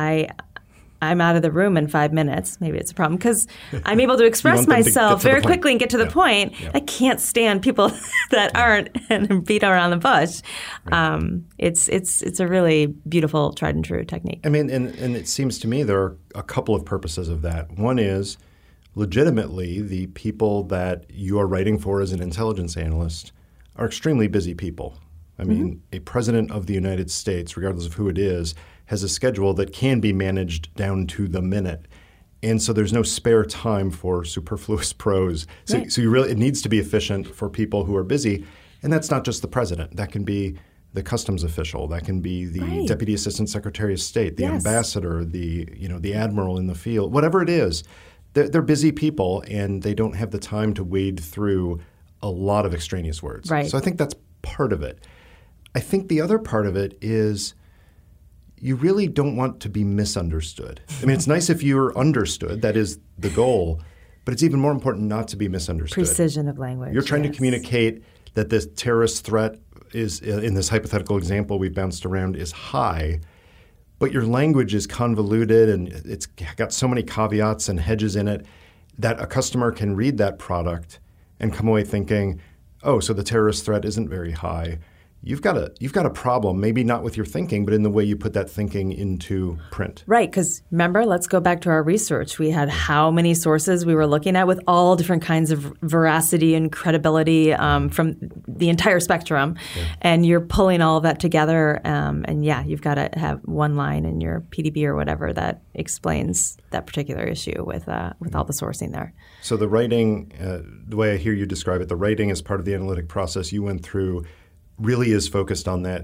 Speaker 4: I'm out of the room in 5 minutes. Maybe it's a problem because I'm able to express myself very quickly and get to the point. Yeah. I can't stand people that aren't and beat around the bush. Right. It's a really beautiful, tried and true technique.
Speaker 3: I mean, and it seems to me there are a couple of purposes of that. One is legitimately the people that you are writing for as an intelligence analyst are extremely busy people. I mean, a president of the United States, regardless of who it is, has a schedule that can be managed down to the minute. And so there's no spare time for superfluous prose. So,
Speaker 4: right.
Speaker 3: So it needs to be efficient for people who are busy. And that's not just the president. That can be the customs official. That can be the Deputy Assistant Secretary of State, the ambassador, the admiral in the field, whatever it is. They're busy people, and they don't have the time to wade through a lot of extraneous words.
Speaker 4: Right.
Speaker 3: So I think that's part of it. I think the other part of it is you really don't want to be misunderstood. I mean, it's nice if you're understood. That is the goal. But it's even more important not to be misunderstood.
Speaker 4: Precision of language.
Speaker 3: You're trying to communicate that this terrorist threat is, in this hypothetical example we bounced around, is high. But your language is convoluted and it's got so many caveats and hedges in it that a customer can read that product and come away thinking, oh, so the terrorist threat isn't very high. You've got a problem, maybe not with your thinking, but in the way you put that thinking into print.
Speaker 4: Right, because remember, let's go back to our research. We had how many sources we were looking at with all different kinds of veracity and credibility from the entire spectrum. Yeah. And you're pulling all of that together. And you've got to have one line in your PDB or whatever that explains that particular issue with all the sourcing there.
Speaker 3: So the writing, the way I hear you describe it, the writing as part of the analytic process you went through really is focused on that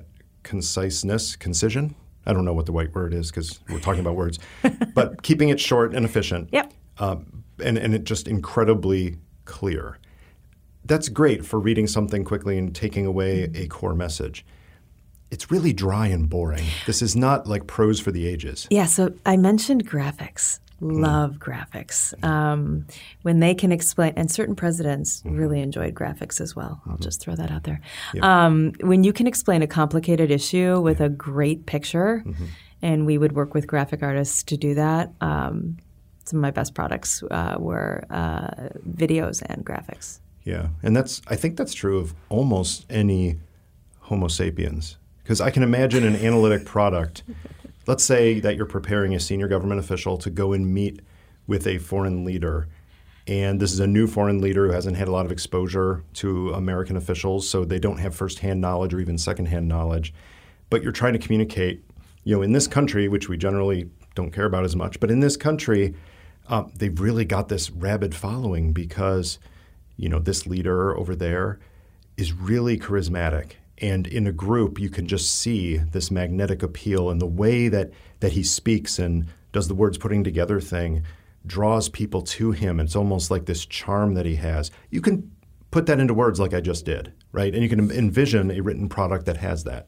Speaker 3: concision. I don't know what the right word is because we're talking about words, but keeping it short and efficient.
Speaker 4: Yep.
Speaker 3: And it just incredibly clear. That's great for reading something quickly and taking away a core message. It's really dry and boring. This is not like prose for the ages.
Speaker 4: Yeah, so I mentioned graphics. Love graphics. When they can explain, and certain presidents really enjoyed graphics as well. I'll just throw that out there. Yeah. When you can explain a complicated issue with a great picture, and we would work with graphic artists to do that, some of my best products were videos and graphics.
Speaker 3: Yeah, and I think that's true of almost any Homo sapiens. Because I can imagine an analytic product. Let's say that you're preparing a senior government official to go and meet with a foreign leader. And this is a new foreign leader who hasn't had a lot of exposure to American officials, so they don't have firsthand knowledge or even secondhand knowledge. But you're trying to communicate, in this country, which we generally don't care about as much, but in this country, they've really got this rabid following because, this leader over there is really charismatic. And in a group, you can just see this magnetic appeal, and the way that he speaks and does the words putting together thing draws people to him. It's almost like this charm that he has. You can put that into words like I just did, right? And you can envision a written product that has that.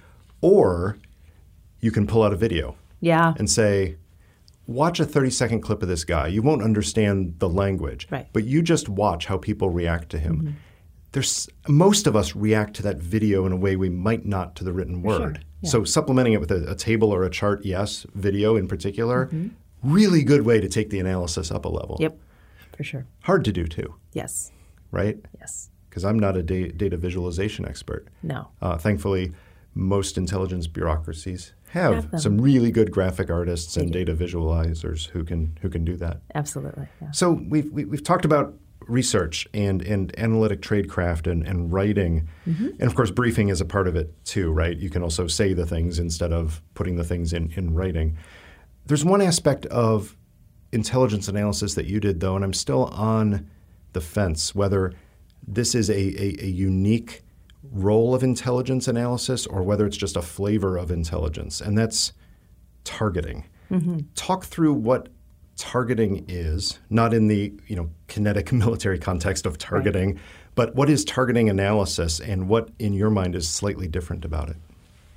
Speaker 3: Or you can pull out a video and say, watch a 30-second clip of this guy. You won't understand the language, but you just watch how people react to him. Most of us react to that video in a way we might not to the written word. Sure. Yeah. So supplementing it with a table or a chart, yes, video in particular, really good way to take the analysis up a level.
Speaker 4: Yep, for sure.
Speaker 3: Hard to do too.
Speaker 4: Yes.
Speaker 3: Right?
Speaker 4: Yes.
Speaker 3: Because I'm not a data visualization expert.
Speaker 4: No.
Speaker 3: Thankfully, most intelligence bureaucracies have some really good graphic artists and data visualizers who can do that.
Speaker 4: Absolutely. Yeah.
Speaker 3: So we've talked about research and analytic tradecraft and writing. And of course, briefing is a part of it too, right? You can also say the things instead of putting the things in writing. There's one aspect of intelligence analysis that you did, though, and I'm still on the fence whether this is a unique role of intelligence analysis or whether it's just a flavor of intelligence, and that's targeting. Talk through what targeting is, not in the kinetic military context of targeting, right, but what is targeting analysis, and what in your mind is slightly different about it?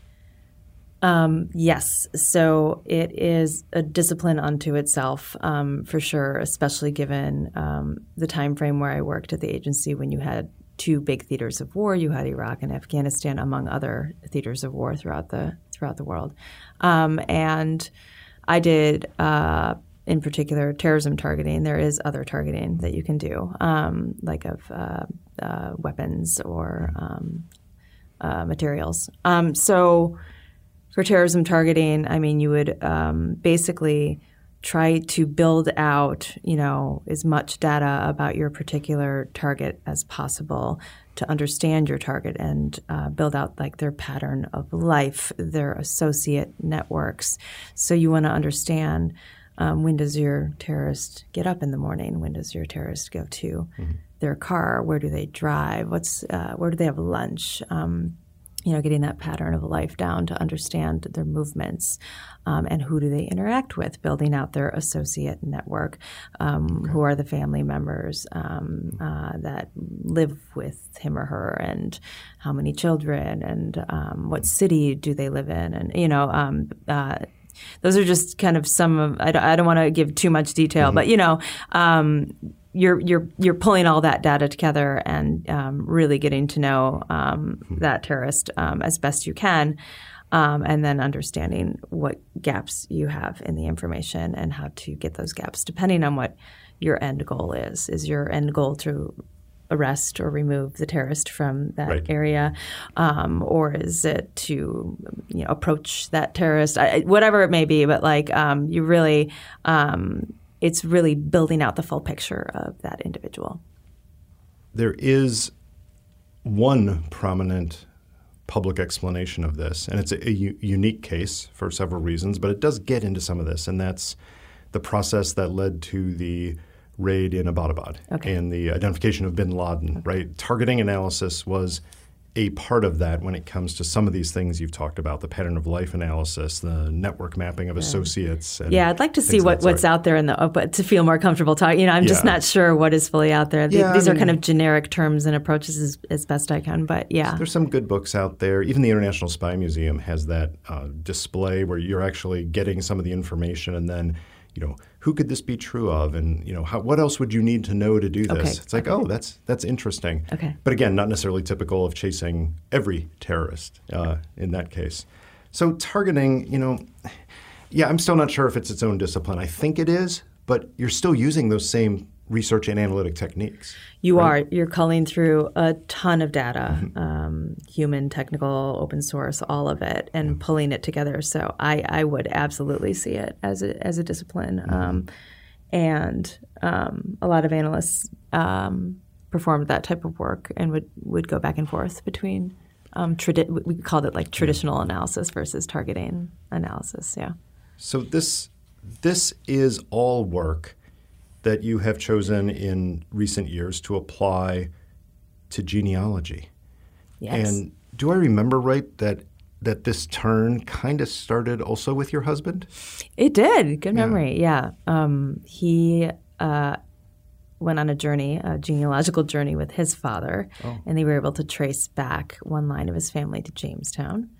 Speaker 4: Yes. So it is a discipline unto itself, for sure, especially given the time frame where I worked at the agency when you had two big theaters of war. You had Iraq and Afghanistan, among other theaters of war throughout the world. And I did, in particular, terrorism targeting. There is other targeting that you can do, like of weapons or materials. So for terrorism targeting, I mean, you would basically try to build out, as much data about your particular target as possible to understand your target and build out like their pattern of life, their associate networks. So you want to understand when does your terrorist get up in the morning? When does your terrorist go to their car? Where do they drive? Where do they have lunch? Getting that pattern of life down to understand their movements and who do they interact with, building out their associate network, who are the family members that live with him or her, and how many children, and what city do they live in, and those are just kind of some of. I don't want to give too much detail, but You're pulling all that data together and really getting to know that terrorist as best you can, and then understanding what gaps you have in the information and how to get those gaps, depending on what your end goal is. Is your end goal to arrest or remove the terrorist from that area, or is it to approach that terrorist? Whatever it may be, but you really. It's really building out the full picture of that individual.
Speaker 3: There is one prominent public explanation of this, and it's a unique case for several reasons, but it does get into some of this, and that's the process that led to the raid in Abbottabad and the identification of bin Laden, right? Targeting analysis was a part of that when it comes to some of these things you've talked about, the pattern of life analysis, the network mapping of associates. And
Speaker 4: I'd like to see what's out there but to feel more comfortable talking. I'm just not sure what is fully out there. These are kind of generic terms and approaches as best I can, but yeah.
Speaker 3: There's some good books out there. Even the International Spy Museum has that display where you're actually getting some of the information, and then who could this be true of, and what else would you need to know to do this? It's like, oh, that's interesting.
Speaker 4: Okay.
Speaker 3: But again, not necessarily typical of chasing every terrorist in that case. So targeting, I'm still not sure if it's its own discipline. I think it is, but you're still using those same research and analytic techniques.
Speaker 4: You are. You're culling through a ton of data, human, technical, open source, all of it, and pulling it together. So I would absolutely see it as a discipline. And a lot of analysts performed that type of work and would go back and forth between we called it like traditional analysis versus targeting analysis. Yeah. So
Speaker 3: this is all work that you have chosen in recent years to apply to genealogy.
Speaker 4: Yes.
Speaker 3: And do I remember right that this turn kind of started also with your husband?
Speaker 4: It did. Good memory. Yeah. He went on a genealogical journey with his father, and they were able to trace back one line of his family to Jamestown,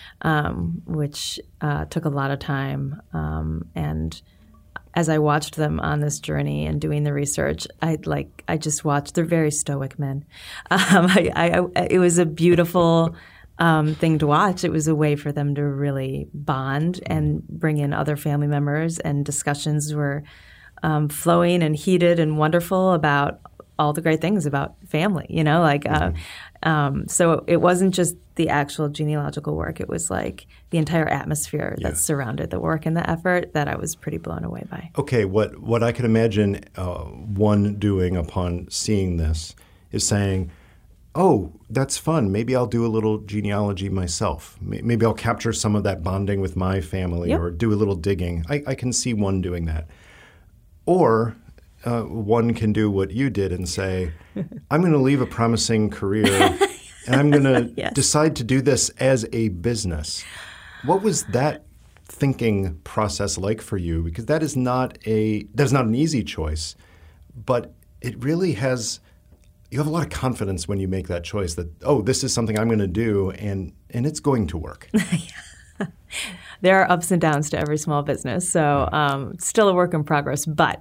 Speaker 4: which took a lot of time. And as I watched them on this journey and doing the research, I just watched. They're very stoic men. It was a beautiful thing to watch. It was a way for them to really bond and bring in other family members, and discussions were flowing and heated and wonderful about all the great things about family. So it wasn't just the actual genealogical work. It was like the entire atmosphere that surrounded the work and the effort that I was pretty blown away by.
Speaker 3: Okay, what I could imagine one doing upon seeing this is saying, oh, that's fun. Maybe I'll do a little genealogy myself. Maybe I'll capture some of that bonding with my family or do a little digging. I can see one doing that. Or one can do what you did and say, I'm going to leave a promising career and I'm going to decide to do this as a business. What was that thinking process like for you? Because that is not an easy choice, but it really has. You have a lot of confidence when you make that choice that, oh, this is something I'm going to do, and it's going to work.
Speaker 4: There are ups and downs to every small business, so it's still a work in progress. But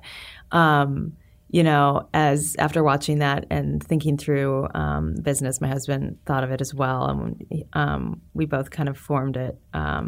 Speaker 4: as after watching that and thinking through business, my husband thought of it as well, and we both kind of formed it.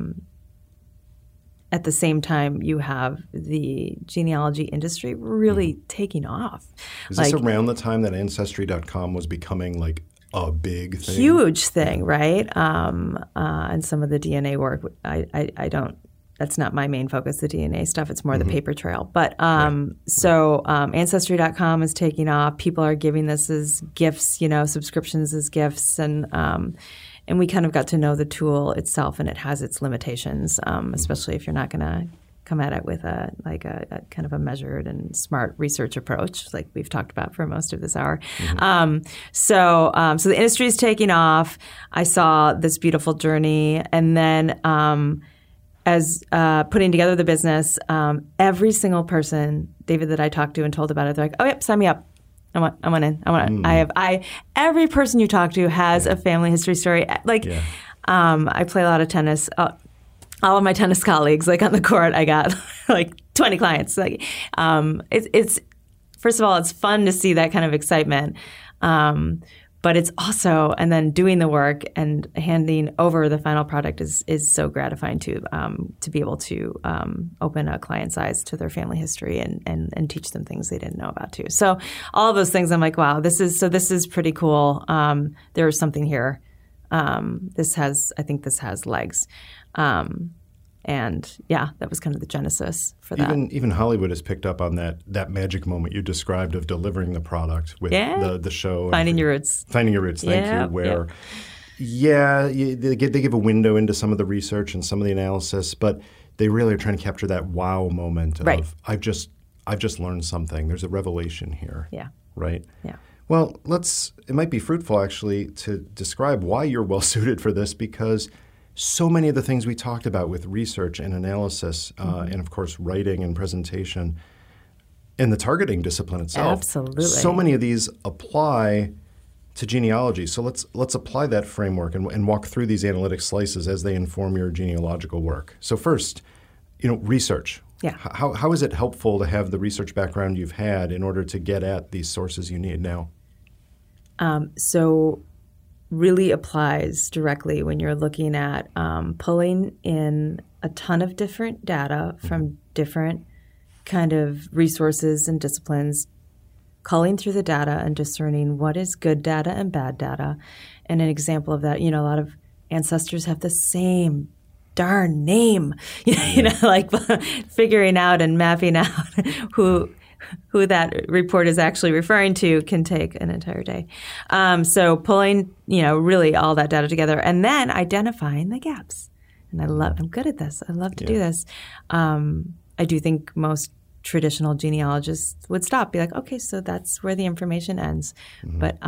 Speaker 4: At the same time, you have the genealogy industry really taking off.
Speaker 3: Is this around the time that Ancestry.com was becoming like a big thing?
Speaker 4: Huge thing, right? And some of the DNA work, I don't. That's not my main focus, the DNA stuff. It's more the paper trail. But so Ancestry.com is taking off. People are giving this as gifts, subscriptions as gifts. And we kind of got to know the tool itself, and it has its limitations, especially if you're not going to come at it with a kind of a measured and smart research approach, like we've talked about for most of this hour. So the industry is taking off. I saw this beautiful journey, and then as putting together the business, every single person, David, that I talked to and told about it, they're like, "Oh, yep, sign me up. I want in. Every person you talk to has a family history story. I play a lot of tennis. All of my tennis colleagues, on the court, I got 20 clients. It's first of all, it's fun to see that kind of excitement. But it's also, and then doing the work and handing over the final product is so gratifying to be able to open a client's eyes to their family history and teach them things they didn't know about too. So all of those things, I'm like, wow, this is pretty cool. There is something here. I think this has legs. And yeah, that was kind of the genesis for that.
Speaker 3: Even Hollywood has picked up on that magic moment you described of delivering the product with the show.
Speaker 4: Finding Your Roots.
Speaker 3: Finding Your Roots, thank you. Where, they give a window into some of the research and some of the analysis, but they really are trying to capture that wow moment of I've just learned something. There's a revelation here.
Speaker 4: Yeah.
Speaker 3: Right?
Speaker 4: Yeah.
Speaker 3: Well, it might be fruitful actually to describe why you're well suited for this, because so many of the things we talked about with research and analysis, and of course writing and presentation, and the targeting discipline itself.
Speaker 4: Absolutely.
Speaker 3: So many of these apply to genealogy. So let's apply that framework and walk through these analytic slices as they inform your genealogical work. So first, research.
Speaker 4: Yeah.
Speaker 3: How is it helpful to have the research background you've had in order to get at these sources you need now?
Speaker 4: So really applies directly when you're looking at pulling in a ton of different data from different kind of resources and disciplines, culling through the data and discerning what is good data and bad data. And an example of that, a lot of ancestors have the same darn name, figuring out and mapping out who that report is actually referring to can take an entire day. So pulling, really all that data together and then identifying the gaps. And I'm good at this. I love to do this. I do think most traditional genealogists would stop, be like, okay, so that's where the information ends. Mm-hmm. But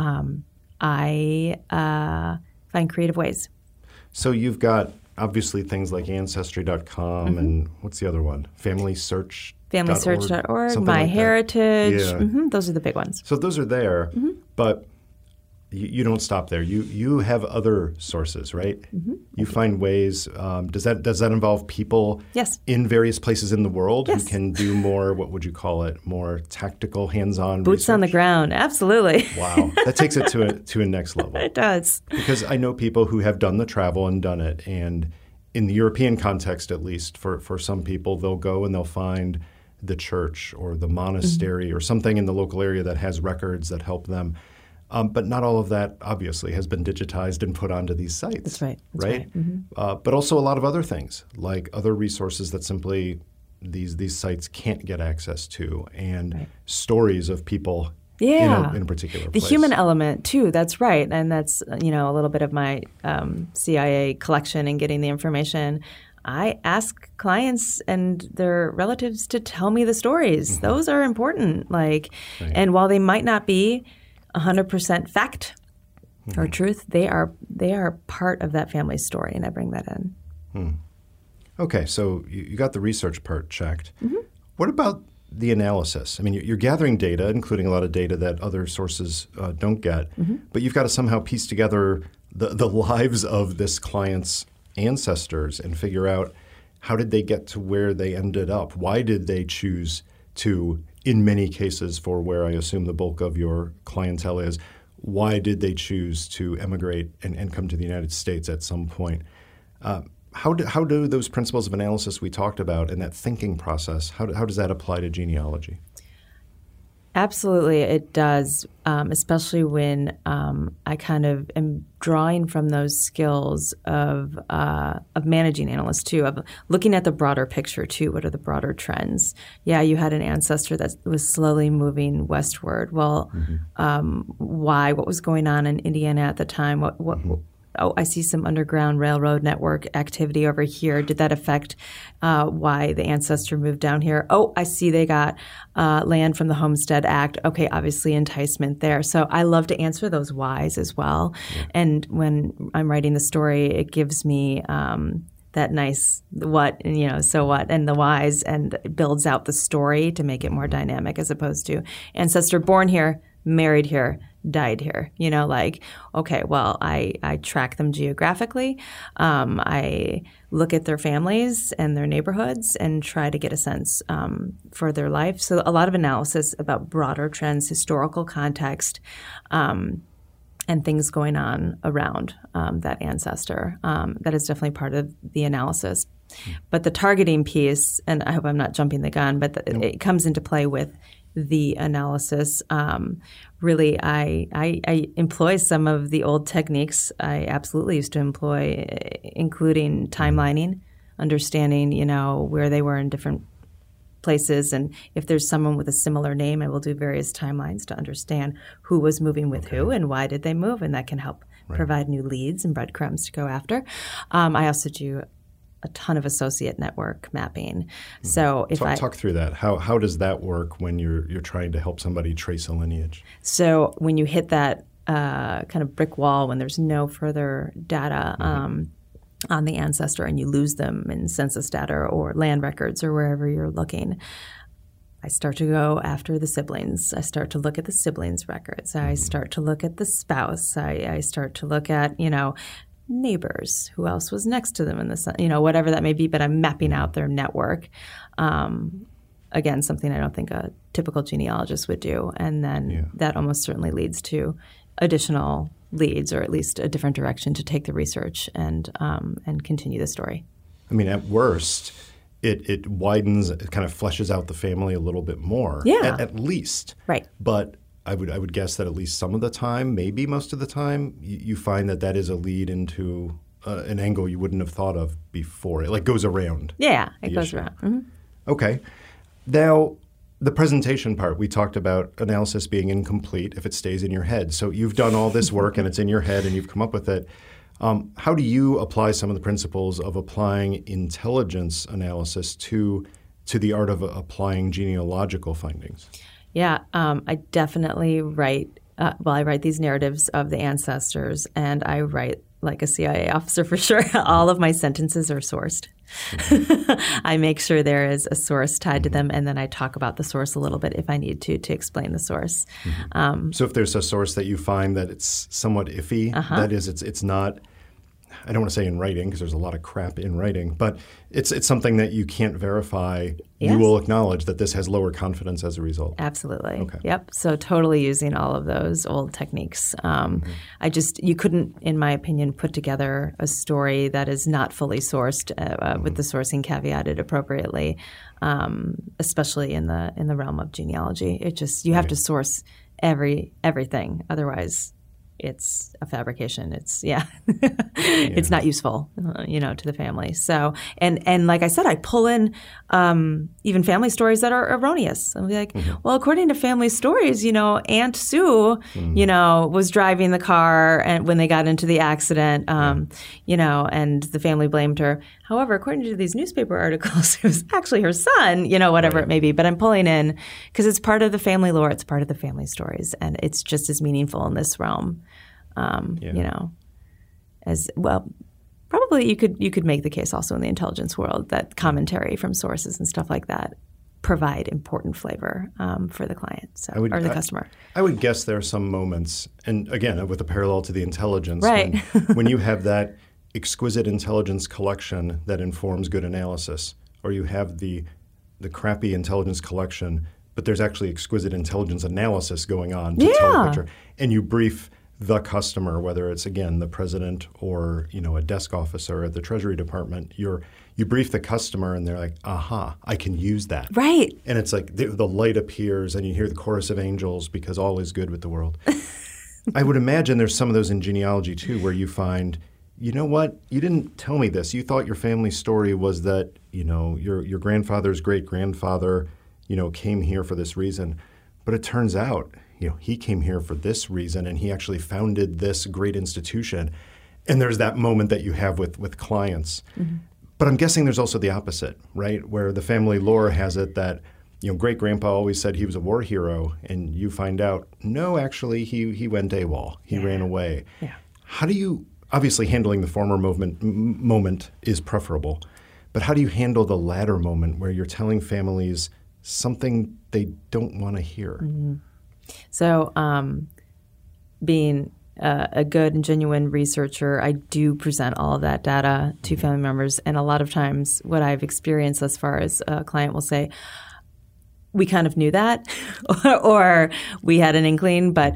Speaker 4: I find creative ways.
Speaker 3: So you've got obviously things like Ancestry.com and what's the other one? FamilySearch.org.
Speaker 4: FamilySearch.org, MyHeritage. Those are the big ones.
Speaker 3: So those are there, but you don't stop there. You have other sources, right? Mm-hmm. You find ways. Does that involve people in various places in the world who can do more, what would you call it, more tactical, hands-on
Speaker 4: Boots
Speaker 3: research?
Speaker 4: On the ground, absolutely.
Speaker 3: Wow. That takes it to a next level.
Speaker 4: It does.
Speaker 3: Because I know people who have done the travel and done it, and in the European context at least, for some people, they'll go and they'll find the church or the monastery or something in the local area that has records that help them. But not all of that, obviously, has been digitized and put onto these sites.
Speaker 4: That's right.
Speaker 3: Mm-hmm. But also a lot of other things, like other resources that simply these sites can't get access to, and stories of people in a particular place.
Speaker 4: The human element, too, that's right. And that's, a little bit of my CIA collection and getting the information. I ask clients and their relatives to tell me the stories. Mm-hmm. Those are important. And while they might not be 100% fact or truth, they are part of that family's story, and I bring that in.
Speaker 3: Okay, so you got the research part checked. What about the analysis? I mean, you're gathering data, including a lot of data that other sources don't get, but you've got to somehow piece together the lives of this client's ancestors and figure out how did they get to where they ended up? Why did they choose to, in many cases for where I assume the bulk of your clientele is, why did they choose to emigrate and come to the United States at some point? How do those principles of analysis we talked about and that thinking process, how does that apply to genealogy?
Speaker 4: Absolutely, it does, especially when I kind of am drawing from those skills of managing analysts too, of looking at the broader picture too. What are the broader trends? Yeah, you had an ancestor that was slowly moving westward. Well, why? What was going on in Indiana at the time? Oh, I see some underground railroad network activity over here. Did that affect why the ancestor moved down here? Oh, I see they got land from the Homestead Act. Okay, obviously enticement there. So I love to answer those whys as well. Yeah. And when I'm writing the story, it gives me that nice what, so what, and the whys, and it builds out the story to make it more dynamic as opposed to ancestor born here, married here, died here. Okay, well, I track them geographically. I look at their families and their neighborhoods and try to get a sense for their life. So a lot of analysis about broader trends, historical context, and things going on around that ancestor. That is definitely part of the analysis. But the targeting piece, and I hope I'm not jumping the gun, but it comes into play with the analysis. Really, I employ some of the old techniques I absolutely used to employ, including timelining, understanding, where they were in different places. And if there's someone with a similar name, I will do various timelines to understand who was moving with who and why did they move. And that can help provide new leads and breadcrumbs to go after. I also do a ton of associate network mapping. So if
Speaker 3: talk through that. How does that work when you're trying to help somebody trace a lineage?
Speaker 4: So when you hit that kind of brick wall, when there's no further data on the ancestor and you lose them in census data or land records or wherever you're looking, I start to go after the siblings. I start to look at the siblings' records. I start to look at the spouse. I start to look at, neighbors, who else was next to them in the, whatever that may be, but I'm mapping out their network. Again, something I don't think a typical genealogist would do. And then that almost certainly leads to additional leads, or at least a different direction to take the research and continue the story.
Speaker 3: I mean, at worst, it widens, it kind of fleshes out the family a little bit more.
Speaker 4: Yeah.
Speaker 3: At least.
Speaker 4: Right.
Speaker 3: But I would guess that at least some of the time, maybe most of the time, you find that is a lead into an angle you wouldn't have thought of before. It goes around.
Speaker 4: Yeah, it goes around. Mm-hmm.
Speaker 3: Okay. Now, the presentation part, we talked about analysis being incomplete if it stays in your head. So you've done all this work and it's in your head and you've come up with it. How do you apply some of the principles of applying intelligence analysis to the art of applying genealogical findings?
Speaker 4: Yeah, I definitely write, I write these narratives of the ancestors, and I write like a CIA officer for sure. All of my sentences are sourced. I make sure there is a source tied to them, and then I talk about the source a little bit if I need to explain the source.
Speaker 3: So if there's a source that you find that it's somewhat iffy, that is, it's not, I don't want to say in writing because there's a lot of crap in writing, but it's something that you can't verify. Yes. You will acknowledge that this has lower confidence as a result.
Speaker 4: Absolutely.
Speaker 3: Okay.
Speaker 4: Yep. So totally using all of those old techniques. You couldn't, in my opinion, put together a story that is not fully sourced with the sourcing caveated appropriately, especially in the realm of genealogy. It just, you have to source everything. Otherwise, it's a fabrication. It's it's not useful, to the family. So, and like I said, I pull in even family stories that are erroneous. I'll be like, well, according to family stories, Aunt Sue, was driving the car and when they got into the accident, and the family blamed her. However, according to these newspaper articles, it was actually her son, whatever it may be. But I'm pulling in because it's part of the family lore. It's part of the family stories, and it's just as meaningful in this realm. As well, probably you could make the case also in the intelligence world that commentary from sources and stuff like that provide important flavor for the client or the customer.
Speaker 3: I would guess there are some moments, and again, with a parallel to the intelligence,
Speaker 4: right.
Speaker 3: when you have that exquisite intelligence collection that informs good analysis, or you have the crappy intelligence collection, but there's actually exquisite intelligence analysis going on to tell a picture, and you brief the customer, whether it's, again, the president or, a desk officer at the Treasury Department, you brief the customer and they're like, aha, I can use that.
Speaker 4: Right.
Speaker 3: And it's like the light appears and you hear the chorus of angels because all is good with the world. I would imagine there's some of those in genealogy too where you find, you know what, you didn't tell me this. You thought your family story was that, your grandfather's great-grandfather, came here for this reason. But it turns out, he came here for this reason, and he actually founded this great institution. And there's that moment that you have with clients. Mm-hmm. But I'm guessing there's also the opposite, right? Where the family lore has it that, great-grandpa always said he was a war hero, and you find out, no, actually, he went AWOL. He ran away.
Speaker 4: Yeah.
Speaker 3: How do you, obviously handling the former moment is preferable, but how do you handle the latter moment where you're telling families something they don't want to hear?
Speaker 4: Mm-hmm. So being a good and genuine researcher, I do present all of that data to family members. And a lot of times what I've experienced thus far is a client will say, we kind of knew that or we had an inkling, but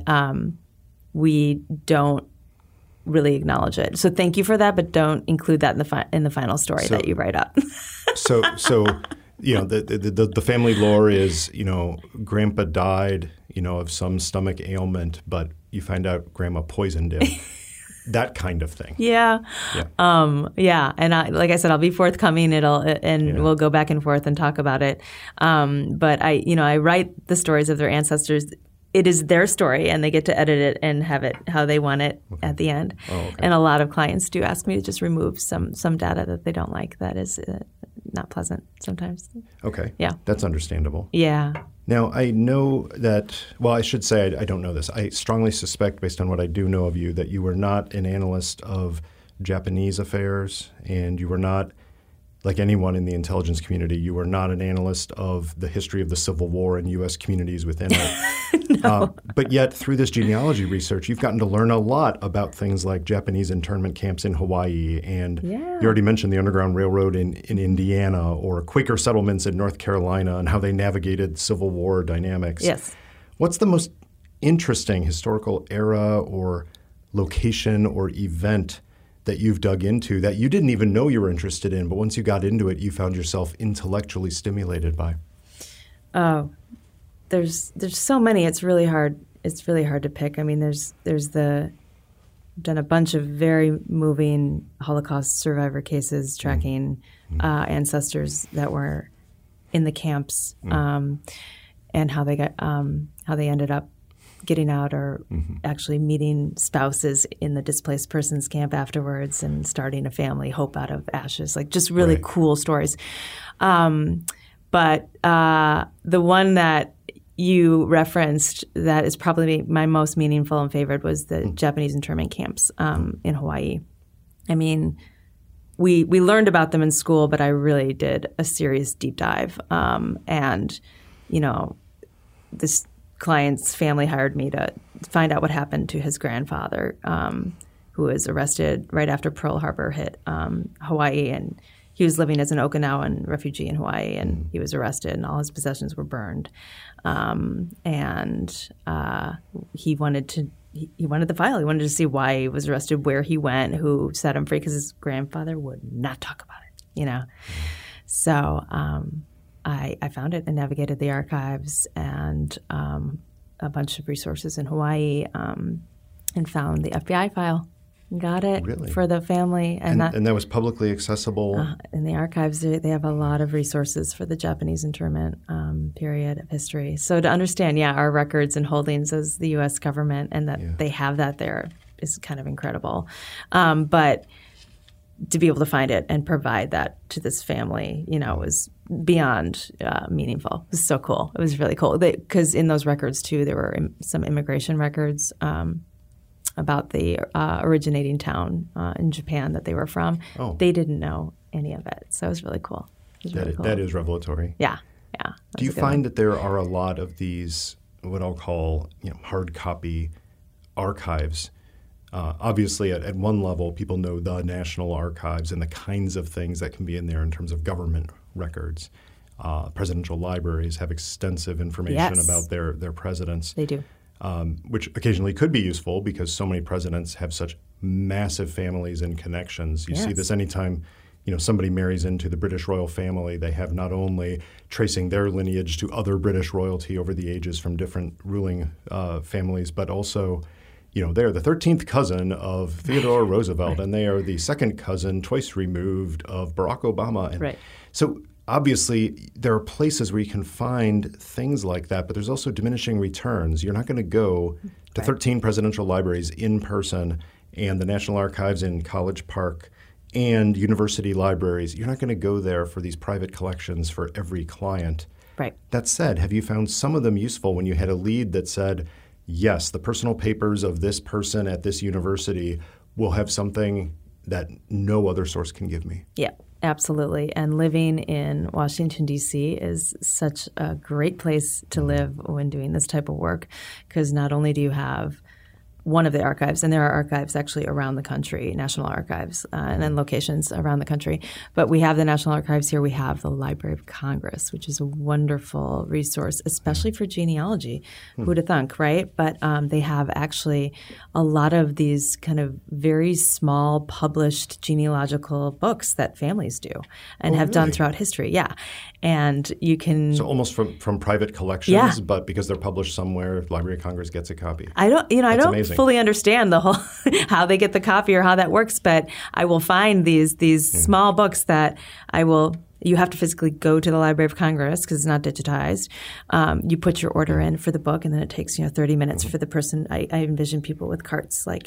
Speaker 4: we don't really acknowledge it. So thank you for that, but don't include that in the final story that you write up.
Speaker 3: So the family lore is, grandpa died, of some stomach ailment, but you find out grandma poisoned him. That kind of thing.
Speaker 4: Yeah. And like I said, I'll be forthcoming. We'll go back and forth and talk about it. But I write the stories of their ancestors. It is their story, and they get to edit it and have it how they want it at the end. Oh, okay. And a lot of clients do ask me to just remove some data that they don't like. That is not pleasant sometimes.
Speaker 3: Okay.
Speaker 4: Yeah.
Speaker 3: That's understandable.
Speaker 4: Yeah.
Speaker 3: Now, I know that, I should say I don't know this. I strongly suspect, based on what I do know of you, that you were not an analyst of Japanese affairs, and you were not, like anyone in the intelligence community, you were not an analyst of the history of the Civil War and U.S. communities within it.
Speaker 4: No.
Speaker 3: But yet, through this genealogy research, you've gotten to learn a lot about things like Japanese internment camps in Hawaii, and you already mentioned the Underground Railroad in Indiana, or Quaker settlements in North Carolina, and how they navigated Civil War dynamics.
Speaker 4: Yes.
Speaker 3: What's the most interesting historical era or location or event that you've dug into that you didn't even know you were interested in, but once you got into it, you found yourself intellectually stimulated by?
Speaker 4: Oh, there's so many. It's really hard. It's really hard to pick. I mean, there's done a bunch of very moving Holocaust survivor cases tracking ancestors that were in the camps and how they ended up getting out or actually meeting spouses in the displaced persons camp afterwards and starting a family, hope out of ashes, like just really cool stories. But the one that you referenced that is probably my most meaningful and favorite was the Japanese internment camps in Hawaii. I mean, we learned about them in school, but I really did a serious deep dive. And, this client's family hired me to find out what happened to his grandfather, who was arrested right after Pearl Harbor hit Hawaii. And he was living as an Okinawan refugee in Hawaii, and he was arrested, and all his possessions were burned. He wanted the file. He wanted to see why he was arrested, where he went, who set him free, because his grandfather would not talk about it, So I found it and navigated the archives and a bunch of resources in Hawaii and found the FBI file. Got it for the family.
Speaker 3: And that was publicly accessible?
Speaker 4: In the archives, they have a lot of resources for the Japanese internment period of history. So to understand, our records and holdings as the U.S. government and that they have that there is kind of incredible. But to be able to find it and provide that to this family, was beyond meaningful. It was so cool. It was really cool. Because in those records, too, there were some immigration records about the originating town in Japan that they were from.
Speaker 3: Oh.
Speaker 4: They didn't know any of it. So it was really cool.
Speaker 3: That is revelatory.
Speaker 4: Yeah.
Speaker 3: Do you find that there are a lot of these, what I'll call, hard copy archives? Obviously, at one level, people know the National Archives and the kinds of things that can be in there in terms of government records. Presidential libraries have extensive information about their presidents.
Speaker 4: They do.
Speaker 3: Which occasionally could be useful because so many presidents have such massive families and connections. You see this anytime somebody marries into the British royal family. They have not only tracing their lineage to other British royalty over the ages from different ruling families, but also they're the 13th cousin of Theodore Roosevelt, and they are the second cousin twice removed of Barack Obama. And so obviously, there are places where you can find things like that, but there's also diminishing returns. You're not going to go to 13 presidential libraries in person and the National Archives in College Park and university libraries. You're not going to go there for these private collections for every client.
Speaker 4: Right.
Speaker 3: That said, have you found some of them useful when you had a lead that said, yes, the personal papers of this person at this university will have something that no other source can give me?
Speaker 4: Yeah. Absolutely. And living in Washington, D.C. is such a great place to live when doing this type of work, because not only do you have one of the archives, and there are archives actually around the country, National Archives, and then locations around the country. But we have the National Archives here. We have the Library of Congress, which is a wonderful resource, especially for genealogy. Who'd have thunk, right? But they have actually a lot of these kind of very small published genealogical books that families do and have done throughout history. Yeah. And you can...
Speaker 3: So almost from private collections, but because they're published somewhere, Library of Congress gets a copy.
Speaker 4: I don't
Speaker 3: amazing.
Speaker 4: Fully understand the whole how they get the copy or how that works, but I will find these small books that you have to physically go to the Library of Congress because it's not digitized. You put your order in for the book, and then it takes 30 minutes for the person. I envision people with carts like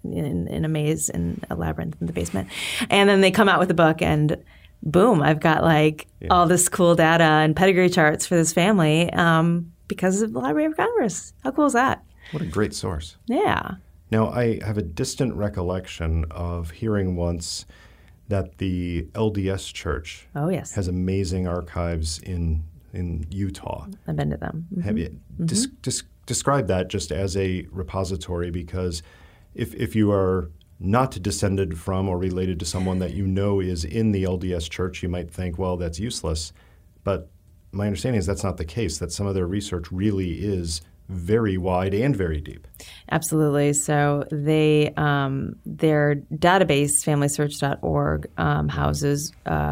Speaker 4: in a maze in a labyrinth in the basement, and then they come out with the book and boom, I've got all this cool data and pedigree charts for this family because of the Library of Congress. How cool is that?
Speaker 3: What a great source.
Speaker 4: Yeah.
Speaker 3: Now, I have a distant recollection of hearing once that the LDS Church has amazing archives in Utah.
Speaker 4: I've been to them. Mm-hmm.
Speaker 3: Have you describe that just as a repository, because if you are not descended from or related to someone that is in the LDS Church, you might think, well, that's useless. But my understanding is that's not the case, that some of their research really is very wide and very deep.
Speaker 4: Absolutely. So their database, FamilySearch.org, houses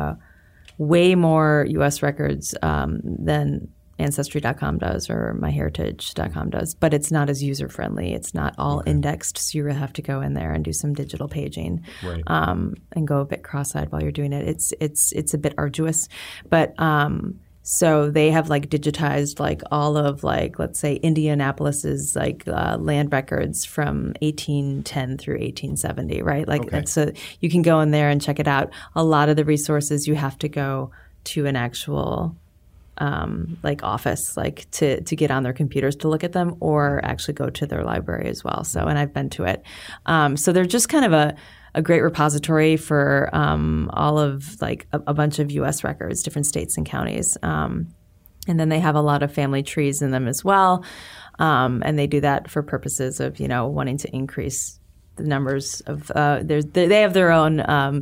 Speaker 4: way more U.S. records than Ancestry.com does or MyHeritage.com does, but it's not as user-friendly. It's not all indexed, so you really have to go in there and do some digital paging and go a bit cross-eyed while you're doing it. It's a bit arduous, but so they have digitized all of let's say Indianapolis's land records from 1810 through 1870, right? And so you can go in there and check it out. A lot of the resources you have to go to an actual office to get on their computers to look at them, or actually go to their library as well. So, and I've been to it. So they're just kind of a great repository for all of a bunch of U.S. records, different states and counties. And then they have a lot of family trees in them as well. And they do that for purposes of, wanting to increase the numbers of they have their own,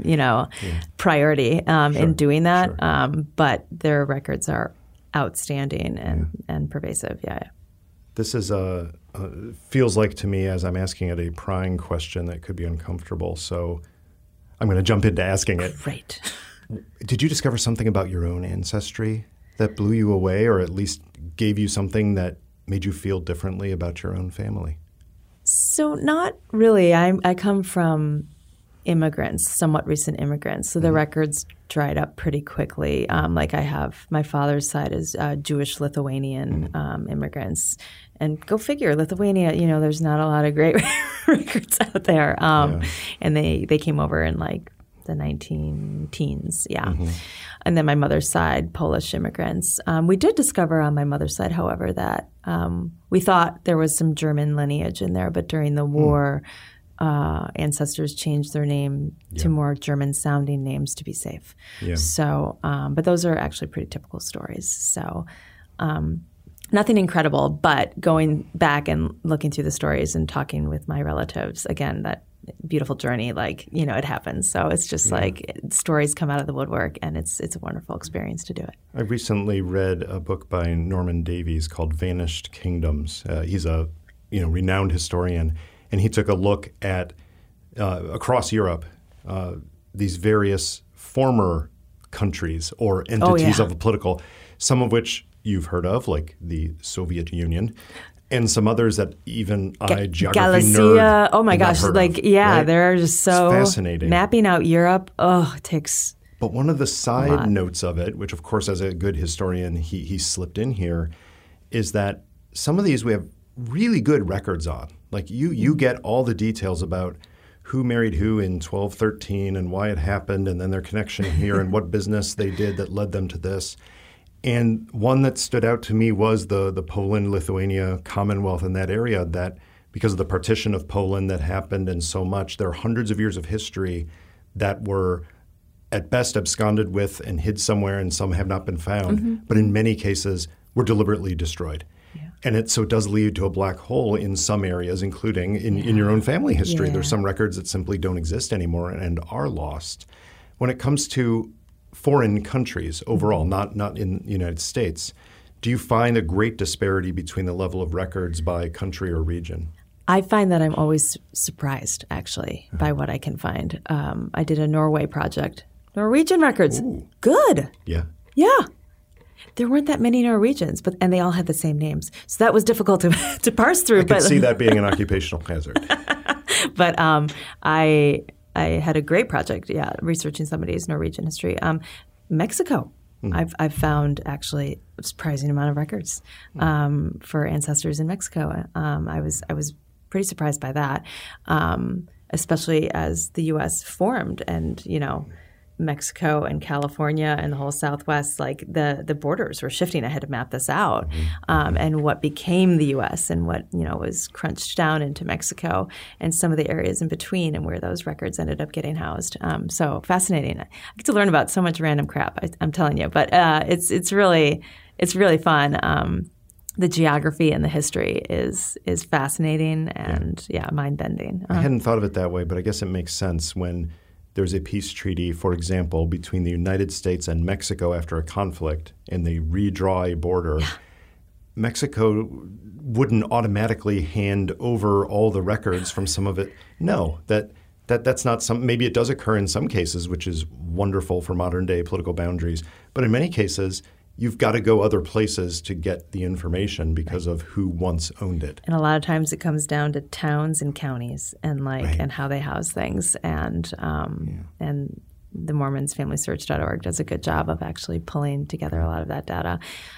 Speaker 4: priority in doing that. Sure. But their records are outstanding and pervasive. Yeah.
Speaker 3: This is feels like to me, as I'm asking it, a prying question that could be uncomfortable. So I'm going to jump into asking it.
Speaker 4: Great.
Speaker 3: Did you discover something about your own ancestry that blew you away, or at least gave you something that made you feel differently about your own family?
Speaker 4: So not really. I come from immigrants, somewhat recent immigrants. So the records dried up pretty quickly. I have my father's side is Jewish Lithuanian immigrants. And go figure, Lithuania, there's not a lot of great records out there. And they came over in the 19-teens, yeah. And then my mother's side, Polish immigrants. We did discover on my mother's side, however, that we thought there was some German lineage in there, but during the war, ancestors changed their name to more German-sounding names to be safe. Yeah. So, but those are actually pretty typical stories. So nothing incredible, but going back and looking through the stories and talking with my relatives, again, that beautiful journey, like, it happens. So it's just like stories come out of the woodwork, and it's a wonderful experience to do it.
Speaker 3: I recently read a book by Norman Davies called Vanished Kingdoms. He's a renowned historian, and he took a look at across Europe these various former countries or entities of a political, some of which you've heard of, like the Soviet Union, and some others that even geography
Speaker 4: Galicia,
Speaker 3: nerd.
Speaker 4: Oh my gosh,
Speaker 3: right?
Speaker 4: They're just so
Speaker 3: fascinating.
Speaker 4: Mapping out Europe, it takes.
Speaker 3: But one of the side notes of it, which of course as a good historian he slipped in here, is that some of these we have really good records on. Like you get all the details about who married who in 1213 and why it happened, and then their connection here and what business they did that led them to this. And one that stood out to me was the Poland-Lithuania Commonwealth in that area, that because of the partition of Poland that happened and so much, there are hundreds of years of history that were at best absconded with and hid somewhere, and some have not been found, but in many cases were deliberately destroyed. Yeah. And it does lead to a black hole in some areas, including in your own family history. There's some records that simply don't exist anymore and are lost. When it comes to foreign countries overall, not in the United States, do you find a great disparity between the level of records by country or region?
Speaker 4: I find that I'm always surprised, actually, by what I can find. I did a Norway project. Norwegian records. Ooh. Good.
Speaker 3: Yeah.
Speaker 4: Yeah. There weren't that many Norwegians, and they all had the same names. So that was difficult to parse through.
Speaker 3: I could see that being an occupational hazard.
Speaker 4: But I had a great project, researching somebody's Norwegian history. Mexico. I've found actually a surprising amount of records for ancestors in Mexico. I was pretty surprised by that, especially as the U.S. formed, and Mexico and California and the whole Southwest, like the borders were shifting. I had to map this out, and what became the U.S. and what was crunched down into Mexico and some of the areas in between, and where those records ended up getting housed. So fascinating. I get to learn about so much random crap. I'm telling you, but it's really fun. The geography and the history is fascinating and mind bending.
Speaker 3: I hadn't thought of it that way, but I guess it makes sense when there's a peace treaty, for example, between the United States and Mexico after a conflict, and they redraw a border. Yeah. Mexico wouldn't automatically hand over all the records from some of it. No, that's not some. Maybe it does occur in some cases, which is wonderful for modern day political boundaries. But in many cases, you've got to go other places to get the information because of who once owned it.
Speaker 4: And a lot of times it comes down to towns and counties and and how they house things. And the Mormons FamilySearch.org does a good job of actually pulling together a lot of that data.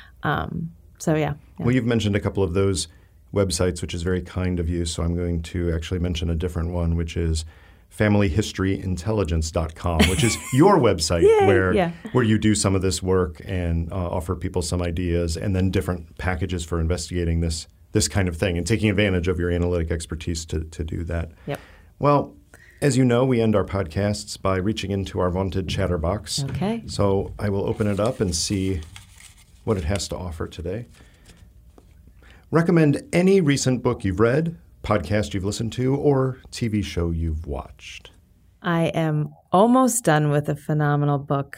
Speaker 4: Well,
Speaker 3: you've mentioned a couple of those websites, which is very kind of you. So I'm going to actually mention a different one, which is FamilyHistoryIntelligence.com, which is your website where you do some of this work and offer people some ideas, and then different packages for investigating this kind of thing and taking advantage of your analytic expertise to do that.
Speaker 4: Yep.
Speaker 3: Well, as you know, we end our podcasts by reaching into our vaunted chatterbox.
Speaker 4: Okay.
Speaker 3: So I will open it up and see what it has to offer today. Recommend any recent book you've read, podcast you've listened to, or TV show you've watched.
Speaker 4: I am almost done with a phenomenal book,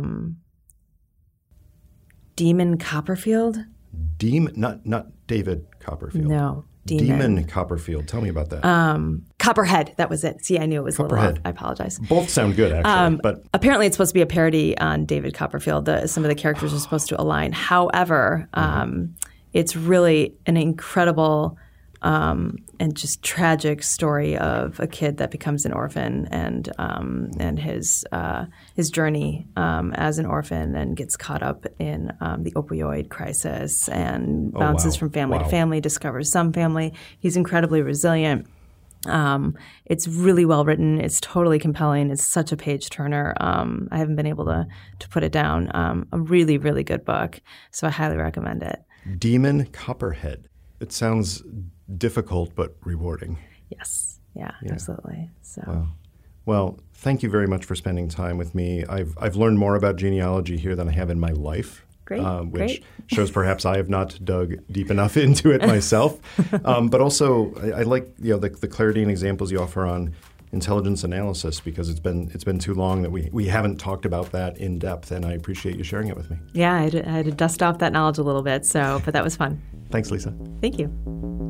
Speaker 4: Demon Copperfield.
Speaker 3: Not David Copperfield.
Speaker 4: No,
Speaker 3: Demon Copperfield. Tell me about that.
Speaker 4: Copperhead. That was it. See, I knew it was
Speaker 3: Copperhead.
Speaker 4: A little off. I apologize.
Speaker 3: Both sound good, actually. But
Speaker 4: apparently, it's supposed to be a parody on David Copperfield. Some of the characters are supposed to align. However, it's really an incredible and just tragic story of a kid that becomes an orphan and his journey as an orphan, and gets caught up in the opioid crisis and bounces from family to family, discovers some family. He's incredibly resilient. It's really well written. It's totally compelling. It's such a page turner. I haven't been able to put it down. A really, really good book. So I highly recommend it.
Speaker 3: Demon Copperhead. It sounds difficult but rewarding.
Speaker 4: Yes. Yeah. Absolutely. So.
Speaker 3: Wow. Well, thank you very much for spending time with me. I've learned more about genealogy here than I have in my life.
Speaker 4: Great.
Speaker 3: Which shows perhaps I have not dug deep enough into it myself. But also, I like the clarity and examples you offer on intelligence analysis, because it's been too long that we haven't talked about that in depth, and I appreciate you sharing it with me.
Speaker 4: Yeah, I had to dust off that knowledge a little bit, but that was fun.
Speaker 3: Thanks, Lisa.
Speaker 4: Thank you.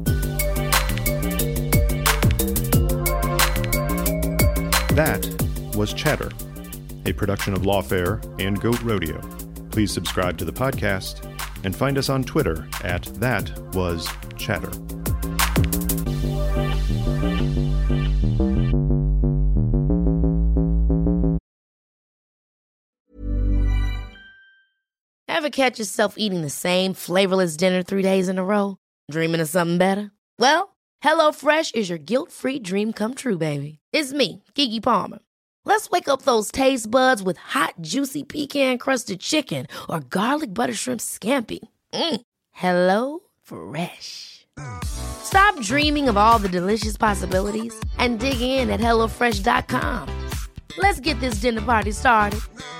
Speaker 3: That was Chatter, a production of Lawfare and Goat Rodeo. Please subscribe to the podcast and find us on Twitter at ThatWasChatter.
Speaker 2: Ever catch yourself eating the same flavorless dinner 3 days in a row? Dreaming of something better? Well, HelloFresh is your guilt-free dream come true, baby. It's me, Keke Palmer. Let's wake up those taste buds with hot, juicy pecan-crusted chicken or garlic butter shrimp scampi. Hello Fresh. Stop dreaming of all the delicious possibilities and dig in at HelloFresh.com. Let's get this dinner party started.